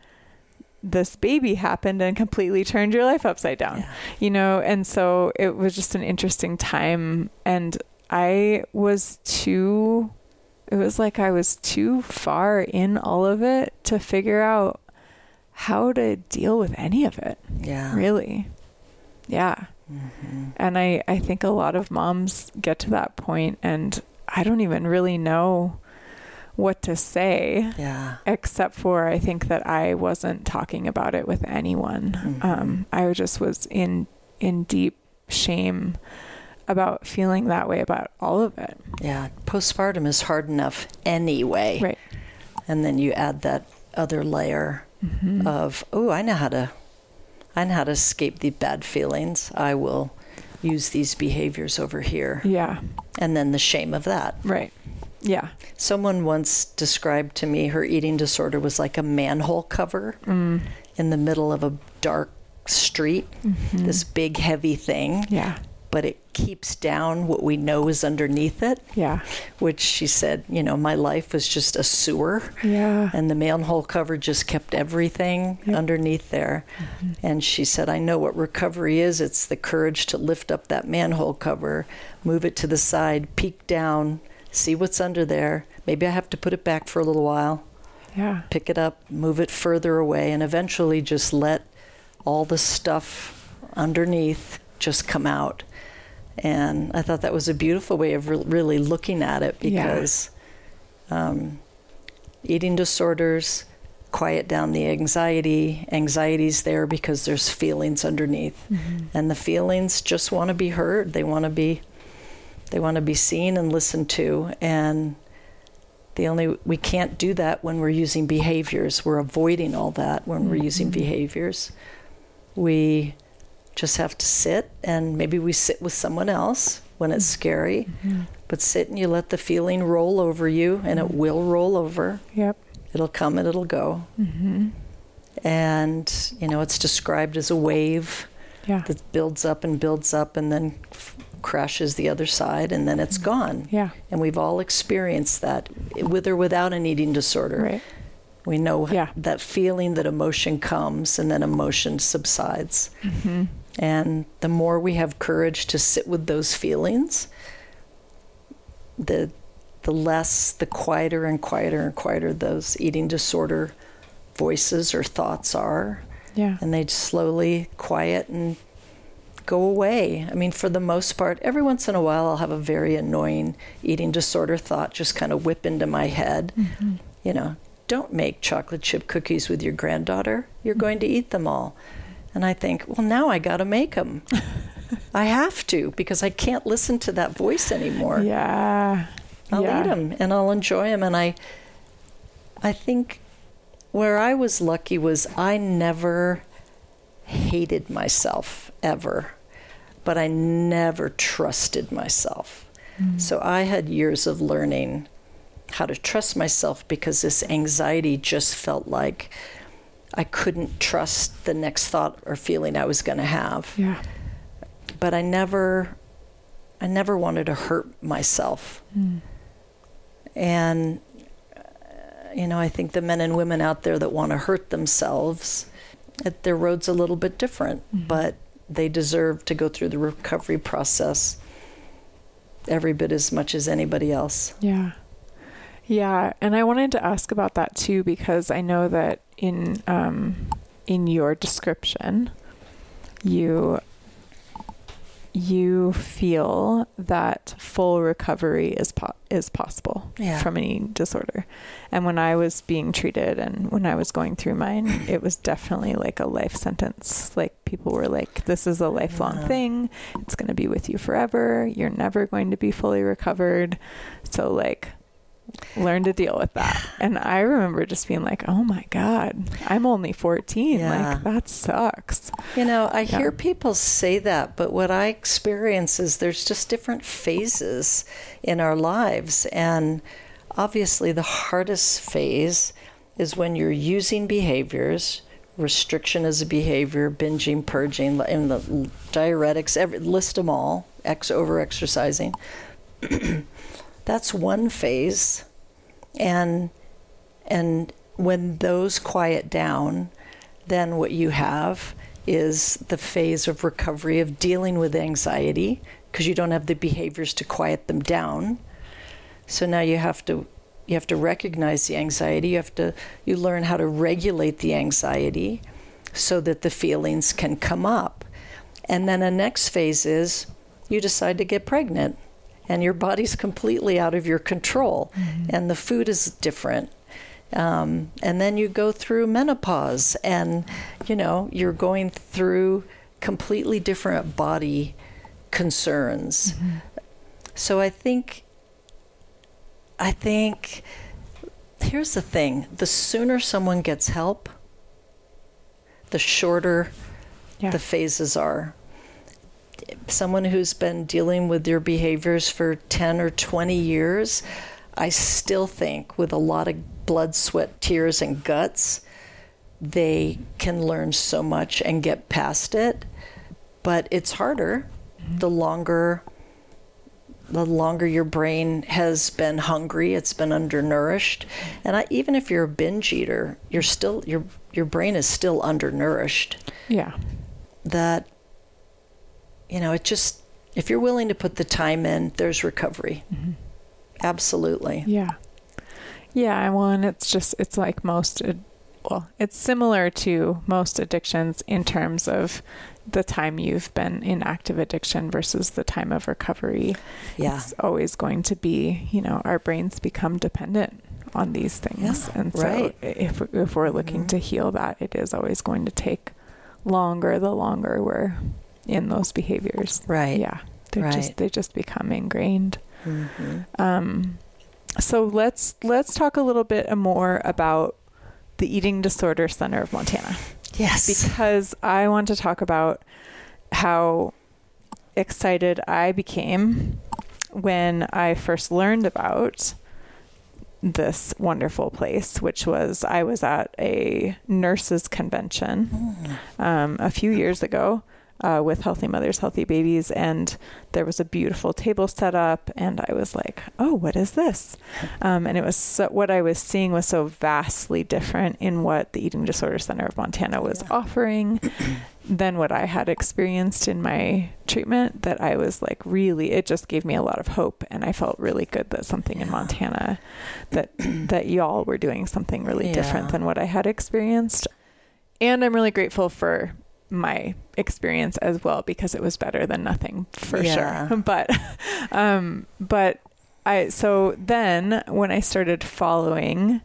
this baby happened and completely turned your life upside down, yeah. you know? And so it was just an interesting time, and I was too, it was like I was too far in all of it to figure out how to deal with any of it. Yeah. Really. Yeah. Mm-hmm. And I, I think a lot of moms get to that point, and I don't even really know what to say, yeah. except for I think that I wasn't talking about it with anyone. Mm-hmm. Um, I just was in in deep shame about feeling that way about all of it. Yeah, postpartum is hard enough anyway. Right. And then you add that other layer mm-hmm. of, oh, I know how to, I know how to escape the bad feelings. I will use these behaviors over here. Yeah. And then the shame of that. Right. Yeah. Someone once described to me her eating disorder was like a manhole cover mm. in the middle of a dark street, mm-hmm. this big, heavy thing. Yeah. But it keeps down what we know is underneath it. Yeah. Which she said, you know, my life was just a sewer. Yeah. And the manhole cover just kept everything yep. underneath there. Mm-hmm. And she said, I know what recovery is. It's the courage to lift up that manhole cover, move it to the side, peek down, see what's under there. Maybe I have to put it back for a little while. Yeah. Pick it up, move it further away, and eventually just let all the stuff underneath just come out. And I thought that was a beautiful way of re- really looking at it, because yeah. um, eating disorders quiet down the anxiety. Anxiety's there because there's feelings underneath. Mm-hmm. And the feelings just want to be heard. They want to be they want to be seen and listened to. And the only we can't do that when we're using behaviors. We're avoiding all that when mm-hmm. we're using behaviors. We just have to sit, and maybe we sit with someone else when it's scary, mm-hmm. but sit and you let the feeling roll over you, and it will roll over. Yep. It'll come and it'll go. Mm-hmm. And, you know, it's described as a wave yeah. that builds up and builds up and then f- crashes the other side, and then it's mm-hmm. gone. Yeah. And we've all experienced that, with or without an eating disorder. Right. We know yeah. that feeling that emotion comes and then emotion subsides. Mm-hmm. And the more we have courage to sit with those feelings, the the less, the quieter and quieter and quieter those eating disorder voices or thoughts are. Yeah. And they slowly quiet and go away. I mean, for the most part, every once in a while I'll have a very annoying eating disorder thought just kind of whip into my head. Mm-hmm. You know, don't make chocolate chip cookies with your granddaughter. You're going to eat them all. And I think, well, now I got to make them. I have to, because I can't listen to that voice anymore. Yeah. I'll yeah. eat them and I'll enjoy them. And I, I think where I was lucky was I never hated myself ever, but I never trusted myself. Mm. So I had years of learning how to trust myself, because this anxiety just felt like I couldn't trust the next thought or feeling I was going to have. Yeah. But I never, I never wanted to hurt myself. Mm. And, uh, you know, I think the men and women out there that want to hurt themselves, it, their road's a little bit different, mm-hmm. but they deserve to go through the recovery process every bit as much as anybody else. Yeah. Yeah, and I wanted to ask about that too, because I know that in um, in your description, you you feel that full recovery is po- is possible yeah. from an eating disorder. And when I was being treated and when I was going through mine, it was definitely like a life sentence. Like, people were like, this is a lifelong yeah. thing. It's going to be with you forever. You're never going to be fully recovered. So like, learn to deal with that. And I remember just being like, oh my God, I'm only fourteen. Yeah. Like, that sucks. You know, I yeah. hear people say that, but what I experience is there's just different phases in our lives. And obviously the hardest phase is when you're using behaviors. Restriction is a behavior, binging, purging, and the diuretics, every, list them all, ex over exercising. That's one phase, and and when those quiet down, then what you have is the phase of recovery, of dealing with anxiety, because you don't have the behaviors to quiet them down. So now you have to you have to recognize the anxiety. You have to you learn how to regulate the anxiety so that the feelings can come up. And then the next phase is you decide to get pregnant. And your body's completely out of your control, mm-hmm. and the food is different. Um, and then you go through menopause, and, you know, you're going through completely different body concerns. Mm-hmm. So I think, I think, here's the thing. The sooner someone gets help, the shorter yeah. the phases are. Someone who's been dealing with your behaviors for ten or twenty years, I still think with a lot of blood, sweat, tears, and guts, they can learn so much and get past it. But it's harder mm-hmm. the longer the longer your brain has been hungry, it's been undernourished. And I, even if you're a binge eater, you're still your your brain is still undernourished. Yeah. That You know, it just, if you're willing to put the time in, there's recovery. Mm-hmm. Absolutely. Yeah. Yeah. Well, and it's just, it's like most ad- well, it's similar to most addictions in terms of the time you've been in active addiction versus the time of recovery. Yeah. It's always going to be, you know, our brains become dependent on these things. Yeah, and so right. if, if we're looking mm-hmm. to heal that, it is always going to take longer the longer we're in those behaviors. Right. Yeah. They right. just they just become ingrained. Mm-hmm. Um so let's let's talk a little bit more about the Eating Disorder Center of Montana. Yes. Because I want to talk about how excited I became when I first learned about this wonderful place, which was I was at a nurses convention mm. um, a few years ago uh, with Healthy Mothers, Healthy Babies, and there was a beautiful table set up, and I was like, oh, what is this? Um, and it was so, what I was seeing was so vastly different in what the Eating Disorder Center of Montana was yeah. offering than what I had experienced in my treatment, that I was like, really, it just gave me a lot of hope. And I felt really good that something yeah. in Montana, that, that y'all were doing something really yeah. different than what I had experienced. And I'm really grateful for my experience as well, because it was better than nothing for yeah. sure. But, um, but I, so then when I started following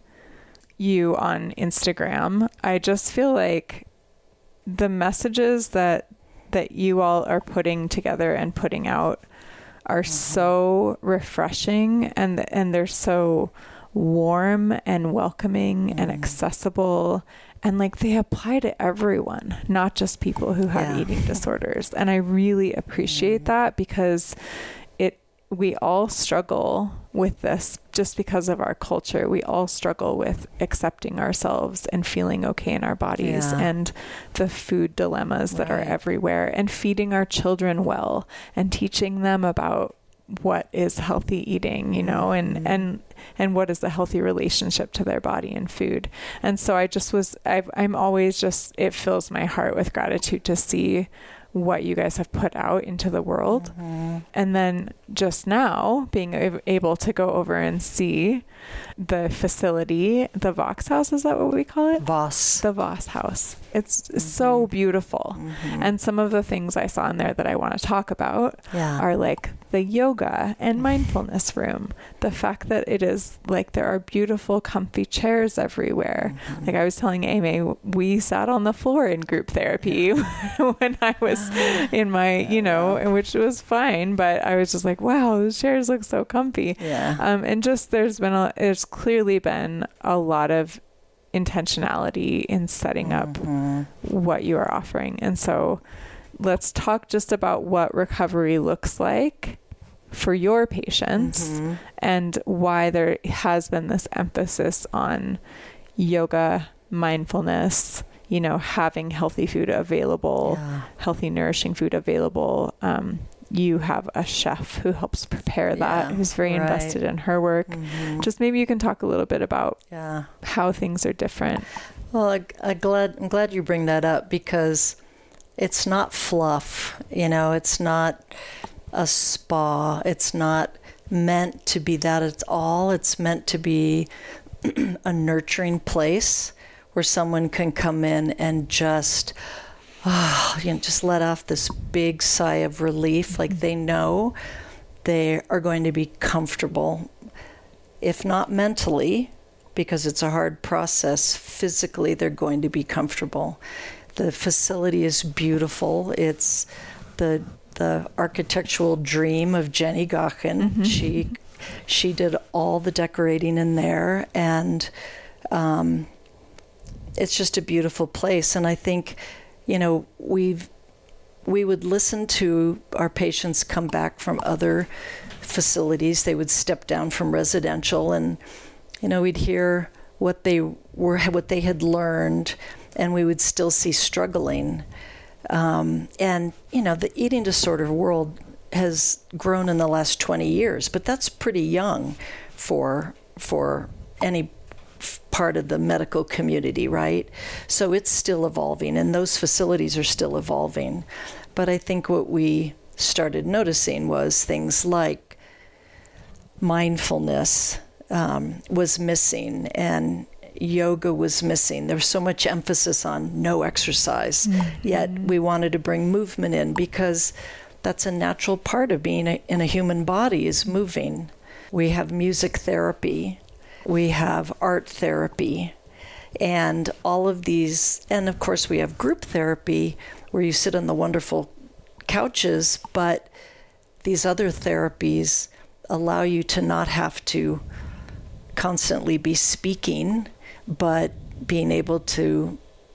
you on Instagram, I just feel like the messages that that you all are putting together and putting out are mm-hmm. so refreshing, and and they're so warm and welcoming mm. and accessible, and like they apply to everyone, not just people who have yeah. eating disorders. And I really appreciate mm. that, because it we all struggle with this just because of our culture. We all struggle with accepting ourselves and feeling okay in our bodies yeah. and the food dilemmas that right. are everywhere, and feeding our children well and teaching them about what is healthy eating, you know, and, mm-hmm. and, and what is the healthy relationship to their body and food. And so I just was, I've, I'm always just, it fills my heart with gratitude to see what you guys have put out into the world. Mm-hmm. And then just now being a- able to go over and see the facility, the Vox House, is that what we call it? Voss. The Voss House. It's mm-hmm. so beautiful. Mm-hmm. And some of the things I saw in there that I want to talk about yeah. are like the yoga and mindfulness room. The fact that it is like there are beautiful, comfy chairs everywhere. Mm-hmm. Like I was telling Amy, we sat on the floor in group therapy when I was in my, you know, which was fine, but I was just like, wow, those chairs look so comfy. Yeah. Um, and just there's been a, there's clearly been a lot of intentionality in setting up mm-hmm. what you are offering. And so let's talk just about what recovery looks like for your patients mm-hmm. and why there has been this emphasis on yoga, mindfulness, you know, having healthy food available, yeah. healthy, nourishing food available. Um, you have a chef who helps prepare that, yeah, who's very right. invested in her work. Mm-hmm. Just maybe you can talk a little bit about yeah. how things are different. Well, I, I glad, I'm glad you bring that up, because it's not fluff, you know, it's not a spa. It's not meant to be that at all. It's meant to be a nurturing place where someone can come in and just, oh, you know, just let off this big sigh of relief. Like they know they are going to be comfortable, if not mentally, because it's a hard process. Physically, they're going to be comfortable. The facility is beautiful. It's the the architectural dream of Jenny Gachen. Mm-hmm. She she did all the decorating in there, and um, it's just a beautiful place. And I think, you know, we've we would listen to our patients come back from other facilities. They would step down from residential, and you know, we'd hear what they were, what they had learned, and we would still see struggling. Um, and, you know, the eating disorder world has grown in the last twenty years, but that's pretty young for for any f- part of the medical community, right? So it's still evolving, and those facilities are still evolving. But I think what we started noticing was things like mindfulness um, was missing, and yoga was missing. There was so much emphasis on no exercise, mm-hmm. yet we wanted to bring movement in because that's a natural part of being a, in a human body is moving. We have music therapy. We have art therapy. And all of these, and of course we have group therapy where you sit on the wonderful couches, but these other therapies allow you to not have to constantly be speaking, but being able to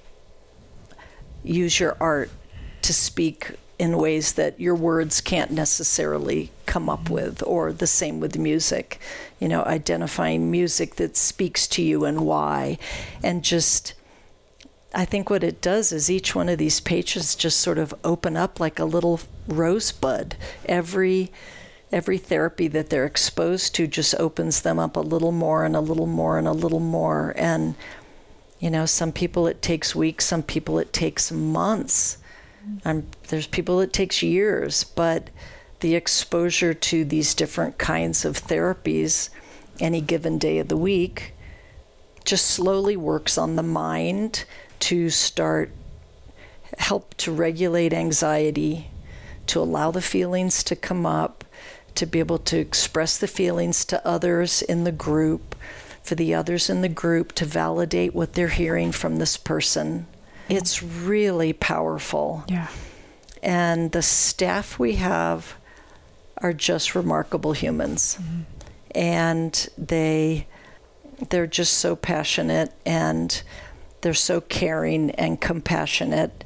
use your art to speak in ways that your words can't necessarily come up with, or the same with music, you know, identifying music that speaks to you and why. And just, I think what it does is each one of these pages just sort of open up like a little rosebud. Every every therapy that they're exposed to just opens them up a little more and a little more and a little more. And, you know, some people it takes weeks, some people it takes months. Um, there's people it takes years, but the exposure to these different kinds of therapies any given day of the week just slowly works on the mind to start help to regulate anxiety, to allow the feelings to come up, to be able to express the feelings to others in the group, for the others in the group to validate what they're hearing from this person. It's really powerful. Yeah. And the staff we have are just remarkable humans. Mm-hmm. And they they're just so passionate, and they're so caring and compassionate.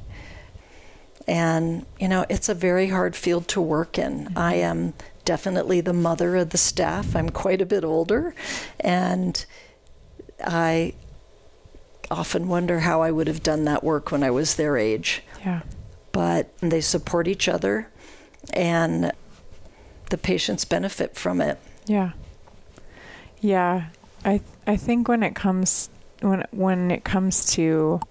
And, you know, it's a very hard field to work in. Mm-hmm. I am definitely the mother of the staff. I'm quite a bit older, and I often wonder how I would have done that work when I was their age. Yeah. But they support each other, and the patients benefit from it. Yeah. Yeah. I I think when it comes when when it comes to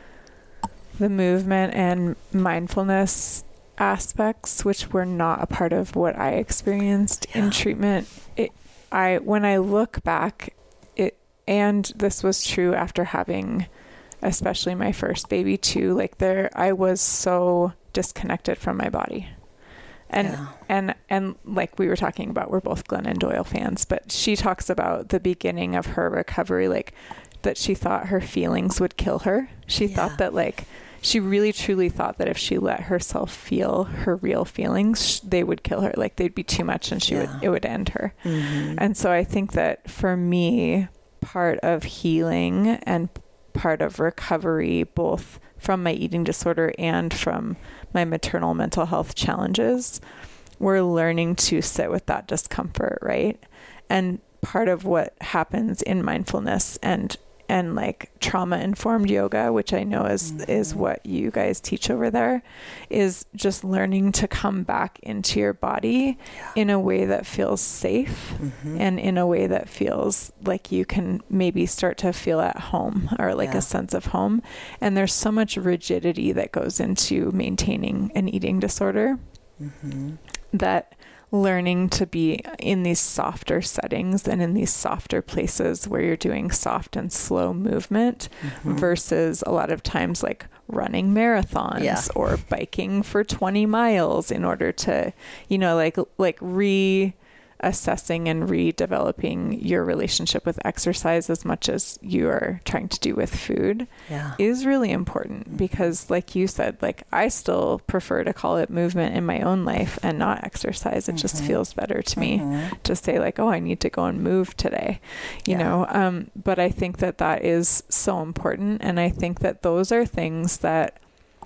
the movement and mindfulness aspects, which were not a part of what I experienced yeah. in treatment, it I when I look back, it and this was true after having especially my first baby too, like there I was so disconnected from my body. And yeah. and and like we were talking about, we're both Glennon Doyle fans, but she talks about the beginning of her recovery, like that she thought her feelings would kill her. She yeah. thought that like she really truly thought that if she let herself feel her real feelings, they would kill her. Like they'd be too much, and she yeah. would it would end her. Mm-hmm. And so I think that for me, part of healing and part of recovery, both from my eating disorder and from my maternal mental health challenges, we're learning to sit with that discomfort, right? And part of what happens in mindfulness and and like trauma-informed yoga, which I know is mm-hmm. is what you guys teach over there, is just learning to come back into your body yeah. in a way that feels safe mm-hmm. and in a way that feels like you can maybe start to feel at home, or like yeah. a sense of home. And there's so much rigidity that goes into maintaining an eating disorder mm-hmm. that learning to be in these softer settings and in these softer places where you're doing soft and slow movement mm-hmm. versus a lot of times like running marathons yeah. or biking for twenty miles in order to, you know, like, like re assessing and redeveloping your relationship with exercise as much as you are trying to do with food yeah. is really important, because like you said, like I still prefer to call it movement in my own life and not exercise. It mm-hmm. just feels better to me mm-hmm. to say like, oh, I need to go and move today, you yeah. know? Um, but I think that that is so important. And I think that those are things that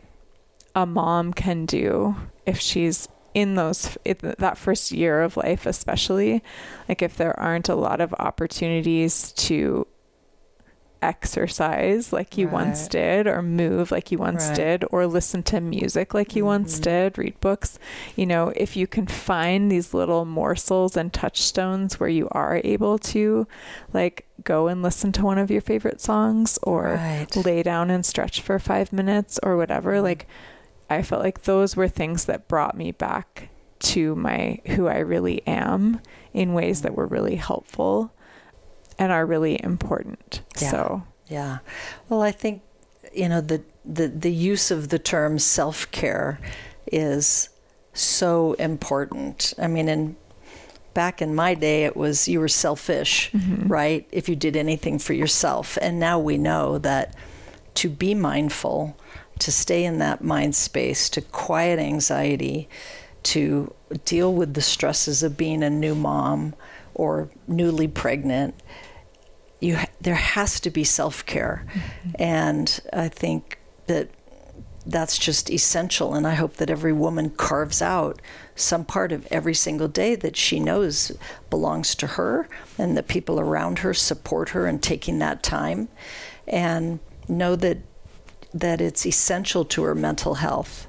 a mom can do if she's in those, it, that first year of life, especially, like if there aren't a lot of opportunities to exercise like you right. once did, or move like you once right. did, or listen to music like you mm-hmm. once did, read books, you know, if you can find these little morsels and touchstones where you are able to like go and listen to one of your favorite songs, or right. lay down and stretch for five minutes or whatever, mm-hmm. like I felt like those were things that brought me back to my, who I really am, in ways that were really helpful and are really important. Yeah. So Yeah. Well, I think, you know, the, the, the use of the term self-care is so important. I mean, in back in my day, it was you were selfish, mm-hmm. right? If you did anything for yourself. And now we know that to be mindful, to stay in that mind space, to quiet anxiety, to deal with the stresses of being a new mom or newly pregnant, you ha- there has to be self-care. Mm-hmm. And I think that that's just essential. And I hope that every woman carves out some part of every single day that she knows belongs to her, and that people around her support her in taking that time, and know that that it's essential to her mental health.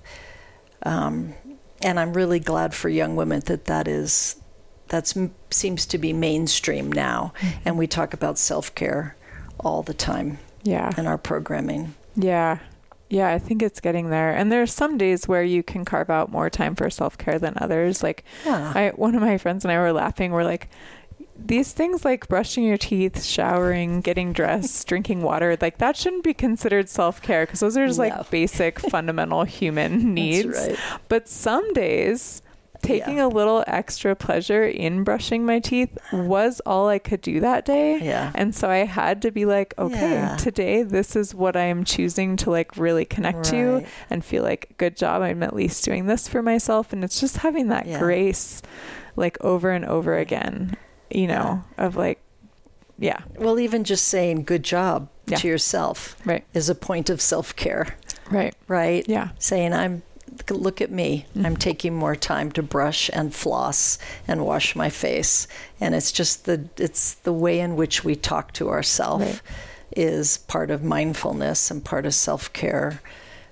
Um, and I'm really glad for young women that that is, that's seems to be mainstream now. Mm-hmm. And we talk about self-care all the time yeah. in our programming. Yeah. Yeah, I think it's getting there. And there's some days where you can carve out more time for self-care than others. Like yeah. I, one of my friends and I were laughing. We're like, these things like brushing your teeth, showering, getting dressed, drinking water, like that shouldn't be considered self-care, because those are just no. like basic fundamental human needs. That's right. But some days taking yeah. a little extra pleasure in brushing my teeth was all I could do that day. Yeah. And so I had to be like, okay, yeah. today, this is what I am choosing to like really connect right. to and feel like, good job, I'm at least doing this for myself. And it's just having that yeah. grace like over and over again, you know, yeah. of like, yeah. Well, even just saying good job yeah. to yourself right. is a point of self-care. Right. Right? Yeah. Saying I'm, look at me. Mm-hmm. I'm taking more time to brush and floss and wash my face. And it's just the, it's the way in which we talk to ourselves right. is part of mindfulness and part of self-care.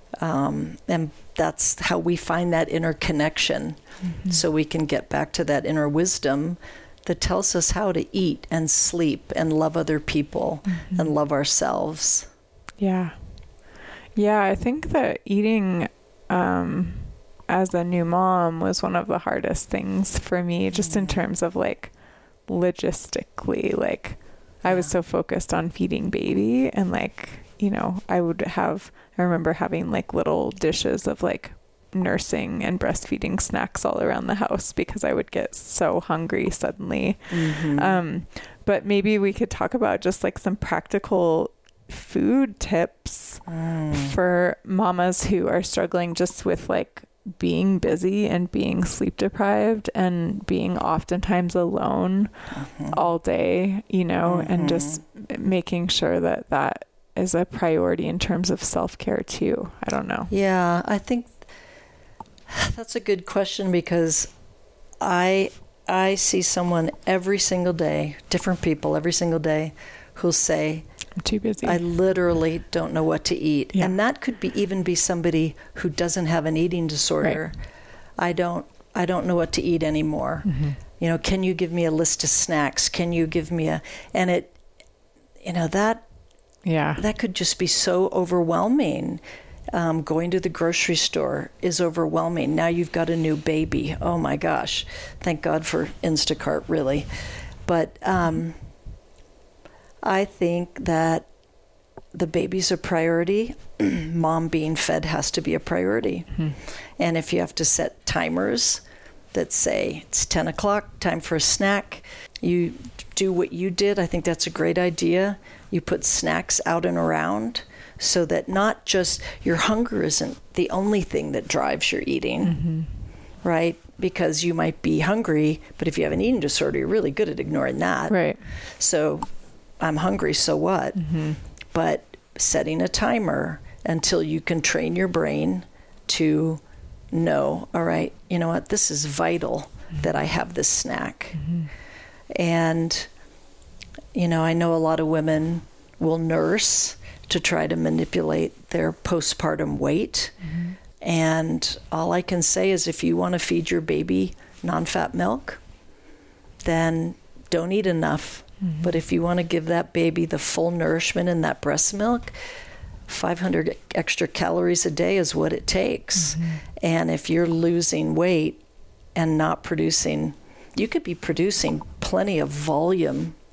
Um, and that's how we find that inner connection. Mm-hmm. So we can get back to that inner wisdom that tells us how to eat and sleep and love other people mm-hmm. and love ourselves. Yeah. Yeah, I think that eating um, as a new mom was one of the hardest things for me, just in terms of like logistically, like I was so focused on feeding baby, and like, you know, I would have, I remember having like little dishes of like nursing and breastfeeding snacks all around the house because I would get so hungry suddenly. Mm-hmm. Um, but maybe we could talk about just like some practical food tips mm. for mamas who are struggling just with like being busy and being sleep deprived and being oftentimes alone mm-hmm. all day, you know, mm-hmm. and just making sure that that is a priority in terms of self-care too. I don't know. Yeah, I think that's a good question, because I I see someone every single day, different people every single day, who'll say, I'm too busy. I literally don't know what to eat. Yeah. And that could be even be somebody who doesn't have an eating disorder. Right. I don't I don't know what to eat anymore. Mm-hmm. You know, can you give me a list of snacks? Can you give me a and it you know that yeah. that could just be so overwhelming. Um, going to the grocery store is overwhelming. Now you've got a new baby. Oh my gosh. Thank God for Instacart, really. But um, I think that the baby's a priority. Mom being fed has to be a priority. Mm-hmm. And if you have to set timers that say it's ten o'clock, time for a snack, you do what you did. I think that's a great idea. You put snacks out and around, so that not just your hunger isn't the only thing that drives your eating, mm-hmm. right? Because you might be hungry, but if you have an eating disorder, you're really good at ignoring that. Right. So I'm hungry, so what? Mm-hmm. But setting a timer until you can train your brain to know, all right, you know what, this is vital mm-hmm. that I have this snack. Mm-hmm. And, you know, I know a lot of women will nurse to try to manipulate their postpartum weight. Mm-hmm. And all I can say is, if you want to feed your baby non-fat milk, then don't eat enough. Mm-hmm. But if you want to give that baby the full nourishment in that breast milk, five hundred extra calories a day is what it takes. Mm-hmm. And if you're losing weight and not producing, you could be producing plenty of volume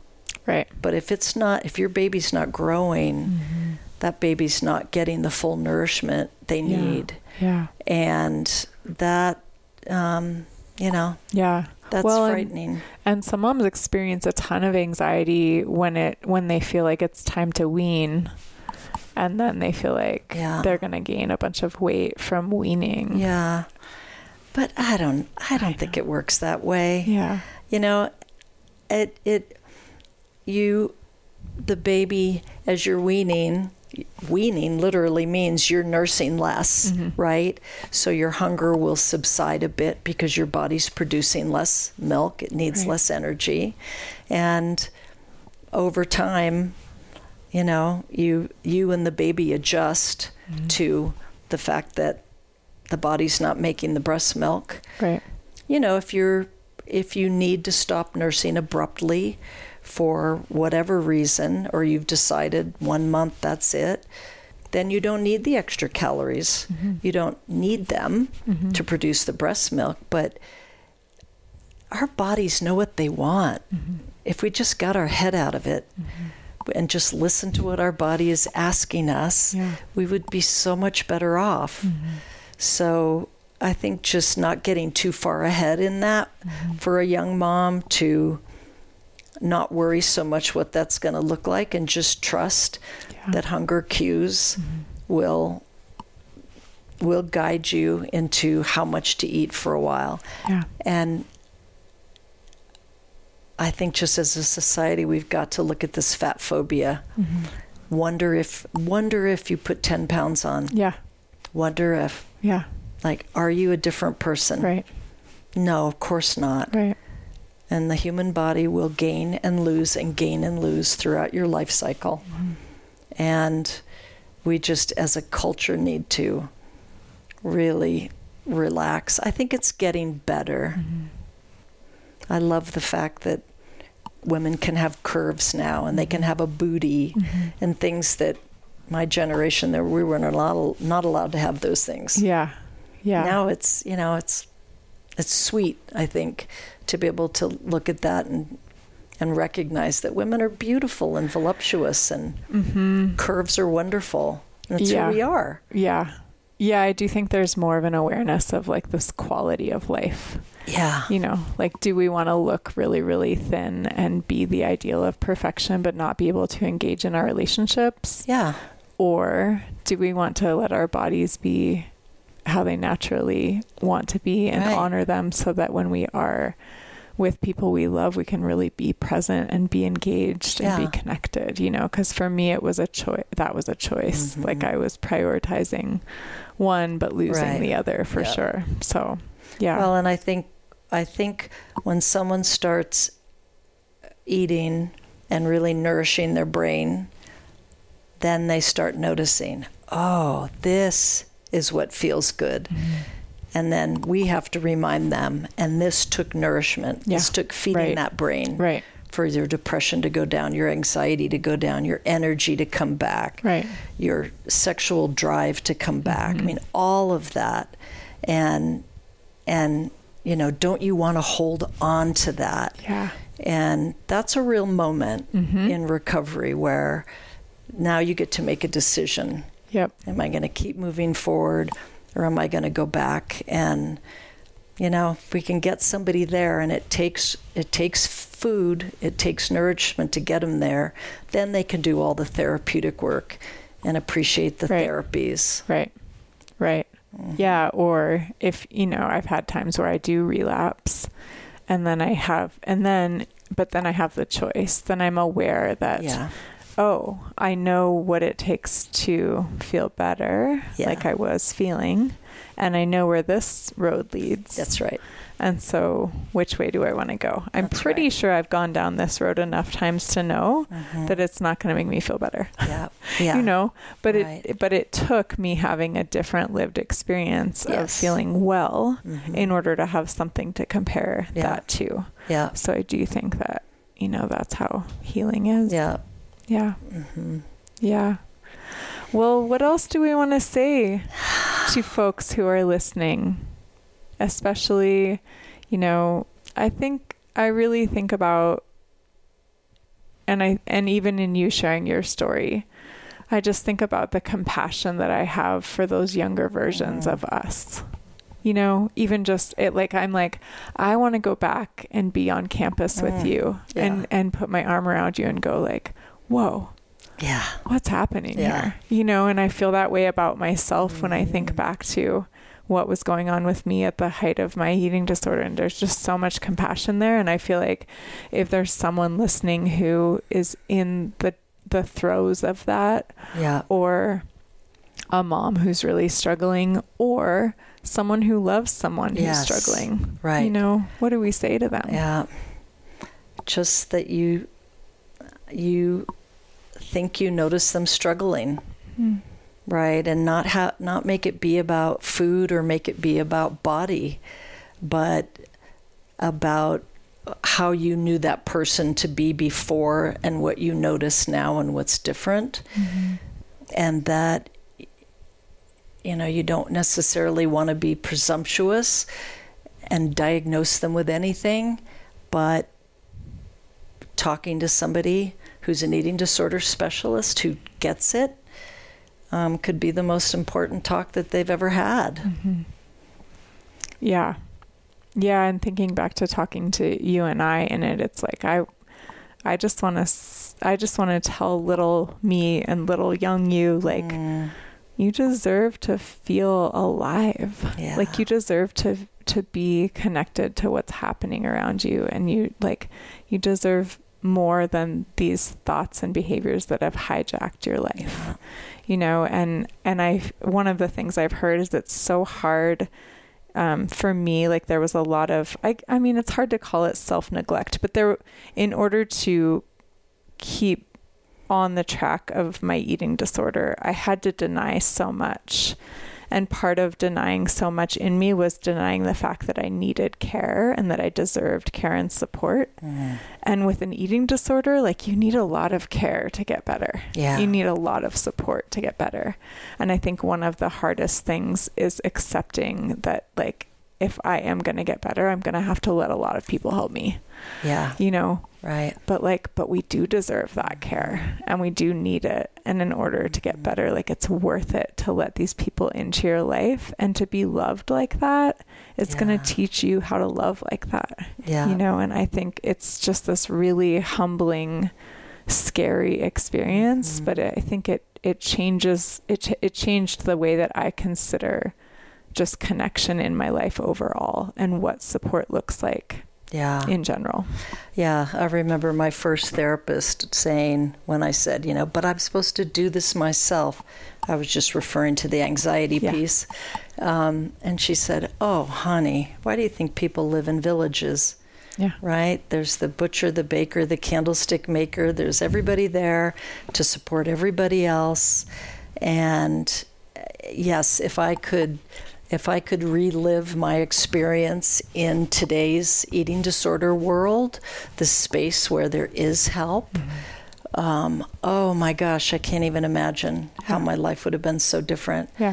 Right. But if it's not, if your baby's not growing, mm-hmm. that baby's not getting the full nourishment they yeah. need. Yeah. And that, um, you know, yeah, that's well, frightening. And, and some moms experience a ton of anxiety when it, when they feel like it's time to wean. And then they feel like yeah. they're going to gain a bunch of weight from weaning. Yeah. But I don't, I don't I think it works that way. Yeah. You know, it, it, you, the baby, as you're weaning, weaning literally means you're nursing less, mm-hmm. right? So your hunger will subside a bit because your body's producing less milk. It needs right. less energy. And over time, you know, you you and the baby adjust mm-hmm. to the fact that the body's not making the breast milk. Right. You know, if you're if you need to stop nursing abruptly for whatever reason, or you've decided one month that's it, then you don't need the extra calories. Mm-hmm. You don't need them mm-hmm. to produce the breast milk. But our bodies know what they want. Mm-hmm. If we just got our head out of it, mm-hmm. and just listen to what our body is asking us, yeah. we would be so much better off. Mm-hmm. So I think just not getting too far ahead in that mm-hmm. for a young mom to not worry so much what that's going to look like and just trust yeah. that hunger cues mm-hmm. will will guide you into how much to eat for a while. Yeah. And I think just as a society, we've got to look at this fat phobia. Mm-hmm. Wonder if, wonder if you put ten pounds on. Yeah. Wonder if. Yeah. Like, are you a different person? Right. No, of course not. Right. And the human body will gain and lose and gain and lose throughout your life cycle. Mm-hmm. And we just, as a culture, need to really relax. I think it's getting better. Mm-hmm. I love the fact that women can have curves now and they can have a booty mm-hmm. and things that my generation there we weren't allowed, not allowed to have those things. Yeah. Yeah. Now it's, you know, it's it's sweet, I think, to be able to look at that and and recognize that women are beautiful and voluptuous and mm-hmm. curves are wonderful. And that's yeah. who we are. Yeah. Yeah, I do think there's more of an awareness of like this quality of life. Yeah. You know, like, do we want to look really, really thin and be the ideal of perfection, but not be able to engage in our relationships? Yeah. Or do we want to let our bodies be how they naturally want to be and right. honor them so that when we are with people we love, we can really be present and be engaged yeah. and be connected, you know, because for me, it was a choice. That was a choice. Mm-hmm. Like I was prioritizing one, but losing right. the other for yep. sure. So, yeah. Well, and I think, I think when someone starts eating and really nourishing their brain, then they start noticing, oh, this is what feels good. Mm-hmm. And then we have to remind them, and this took nourishment. Yeah. This took feeding right. that brain right. for your depression to go down, your anxiety to go down, your energy to come back, right. your sexual drive to come back. Mm-hmm. I mean, all of that. And, and you know, don't you want to hold on to that? Yeah. And that's a real moment mm-hmm. in recovery where now you get to make a decision. Yep. Am I going to keep moving forward? Or am I going to go back? And, you know, if we can get somebody there, and it takes it takes food, it takes nourishment to get them there, then they can do all the therapeutic work and appreciate the right. therapies. Right, right. Mm-hmm. Yeah, or if, you know, I've had times where I do relapse, and then I have, and then, but then I have the choice. Then I'm aware that... Yeah. Oh, I know what it takes to feel better, yeah. like I was feeling, and I know where this road leads. That's right. And so which way do I want to go? I'm That's pretty right. sure I've gone down this road enough times to know mm-hmm. that it's not going to make me feel better. Yeah. Yeah. You know, but right. it but it took me having a different lived experience yes. of feeling well mm-hmm. in order to have something to compare yeah. that to. Yeah. So I do think that, you know, that's how healing is. Yeah. Yeah. Mm-hmm. Yeah. Well, what else do we want to say to folks who are listening? Especially, you know, I think, I really think about and I, and even in you sharing your story, I just think about the compassion that I have for those younger versions mm. of us. You know, even just it, like, I'm like, I want to go back and be on campus mm. with you yeah. and, and put my arm around you and go like, whoa, yeah, what's happening yeah. here? You know, and I feel that way about myself mm. when I think back to what was going on with me at the height of my eating disorder. And there's just so much compassion there. And I feel like if there's someone listening who is in the the throes of that, yeah, or a mom who's really struggling, or someone who loves someone who's yes, struggling, right? You know, what do we say to them? Yeah, just that you you think you notice them struggling, mm. right? And not ha- not make it be about food or make it be about body, but about how you knew that person to be before and what you notice now and what's different. Mm-hmm. And that, you know, you don't necessarily want to be presumptuous and diagnose them with anything, but talking to somebody who's an eating disorder specialist who gets it um, could be the most important talk that they've ever had. Mm-hmm. Yeah. Yeah, and thinking back to talking to you and I in it, it's like I, I just want to, I just want to tell little me and little young you, like, mm. you deserve to feel alive. Yeah. Like you deserve to to be connected to what's happening around you, and you like you deserve more than these thoughts and behaviors that have hijacked your life. Yeah. You know, and and I one of the things I've heard is it's so hard. Um, for me, like there was a lot of, I, I mean, it's hard to call it self-neglect, but there, in order to keep on the track of my eating disorder, I had to deny so much. And part of denying so much in me was denying the fact that I needed care and that I deserved care and support. Mm. And with an eating disorder, like you need a lot of care to get better. Yeah. You need a lot of support to get better. And I think one of the hardest things is accepting that, like, if I am going to get better, I'm going to have to let a lot of people help me. Yeah. You know? Right. But like, but we do deserve that care and we do need it. And in order to get better, like it's worth it to let these people into your life, and to be loved like that. It's yeah. going to teach you how to love like that. Yeah. You know, and I think it's just this really humbling, scary experience, mm-hmm. but I think it, it changes, it, it changed the way that I consider just connection in my life overall and what support looks like. Yeah. In general. Yeah. I remember my first therapist saying, when I said, you know, but I'm supposed to do this myself. I was just referring to the anxiety yeah. piece. Um, and she said, oh, honey, why do you think people live in villages? Yeah. Right? There's the butcher, the baker, the candlestick maker. There's everybody there to support everybody else. And yes, if I could... If I could relive my experience in today's eating disorder world, the space where there is help, mm-hmm. um, oh my gosh, I can't even imagine yeah. how my life would have been so different. Yeah.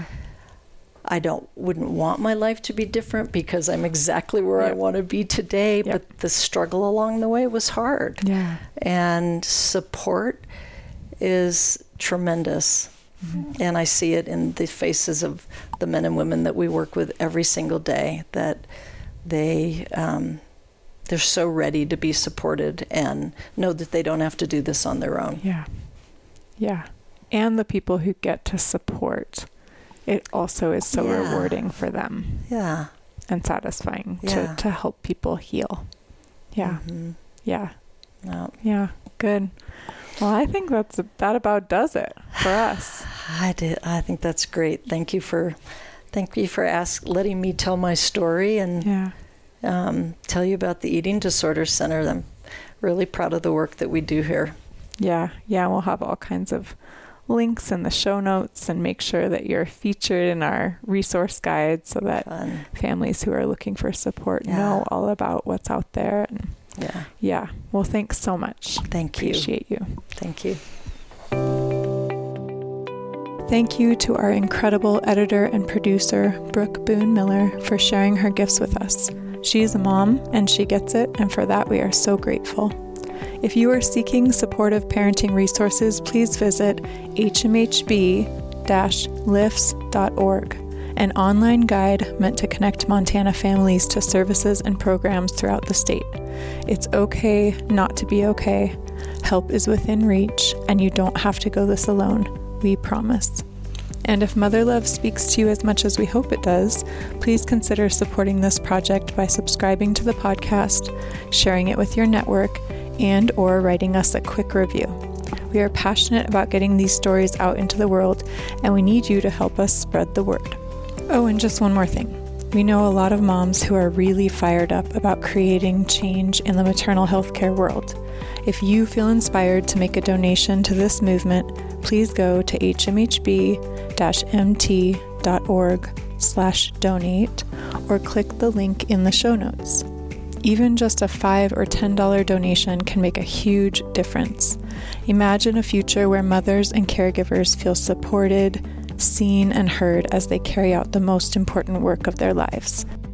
I don't wouldn't want my life to be different because I'm exactly where yep. I want to be today, yep. but the struggle along the way was hard. Yeah. And support is tremendous. Mm-hmm. And I see it in the faces of the men and women that we work with every single day, that they, um, they're so ready to be supported and know that they don't have to do this on their own. Yeah. Yeah. And the people who get to support, it also is so yeah. rewarding for them. Yeah. And satisfying yeah. to, to help people heal. Yeah. Mm-hmm. Yeah. No. Yeah. Good. Well, I think that's that about does it for us. I did. I think that's great. Thank you for, thank you for ask, letting me tell my story and yeah. um, tell you about the Eating Disorder Center. I'm really proud of the work that we do here. Yeah, yeah. We'll have all kinds of links in the show notes and make sure that you're featured in our resource guide so that Fun. families who are looking for support yeah. know all about what's out there. And yeah. Yeah. Well, thanks so much. Thank you. Appreciate you. Thank you. Thank you to our incredible editor and producer, Brooke Boone Miller, for sharing her gifts with us. She is a mom and she gets it, and for that we are so grateful. If you are seeking supportive parenting resources, please visit h m h b dash lifts dot org, an online guide meant to connect Montana families to services and programs throughout the state. It's okay not to be okay. Help is within reach, and you don't have to go this alone. We promise. And if Mother Love speaks to you as much as we hope it does, please consider supporting this project by subscribing to the podcast, sharing it with your network, and or writing us a quick review. We are passionate about getting these stories out into the world, and we need you to help us spread the word. Oh, and just one more thing. We know a lot of moms who are really fired up about creating change in the maternal health care world. If you feel inspired to make a donation to this movement, please go to h m h b dash m t dot org slash donate or click the link in the show notes. Even just a five or ten dollars donation can make a huge difference. Imagine a future where mothers and caregivers feel supported, seen, and heard as they carry out the most important work of their lives.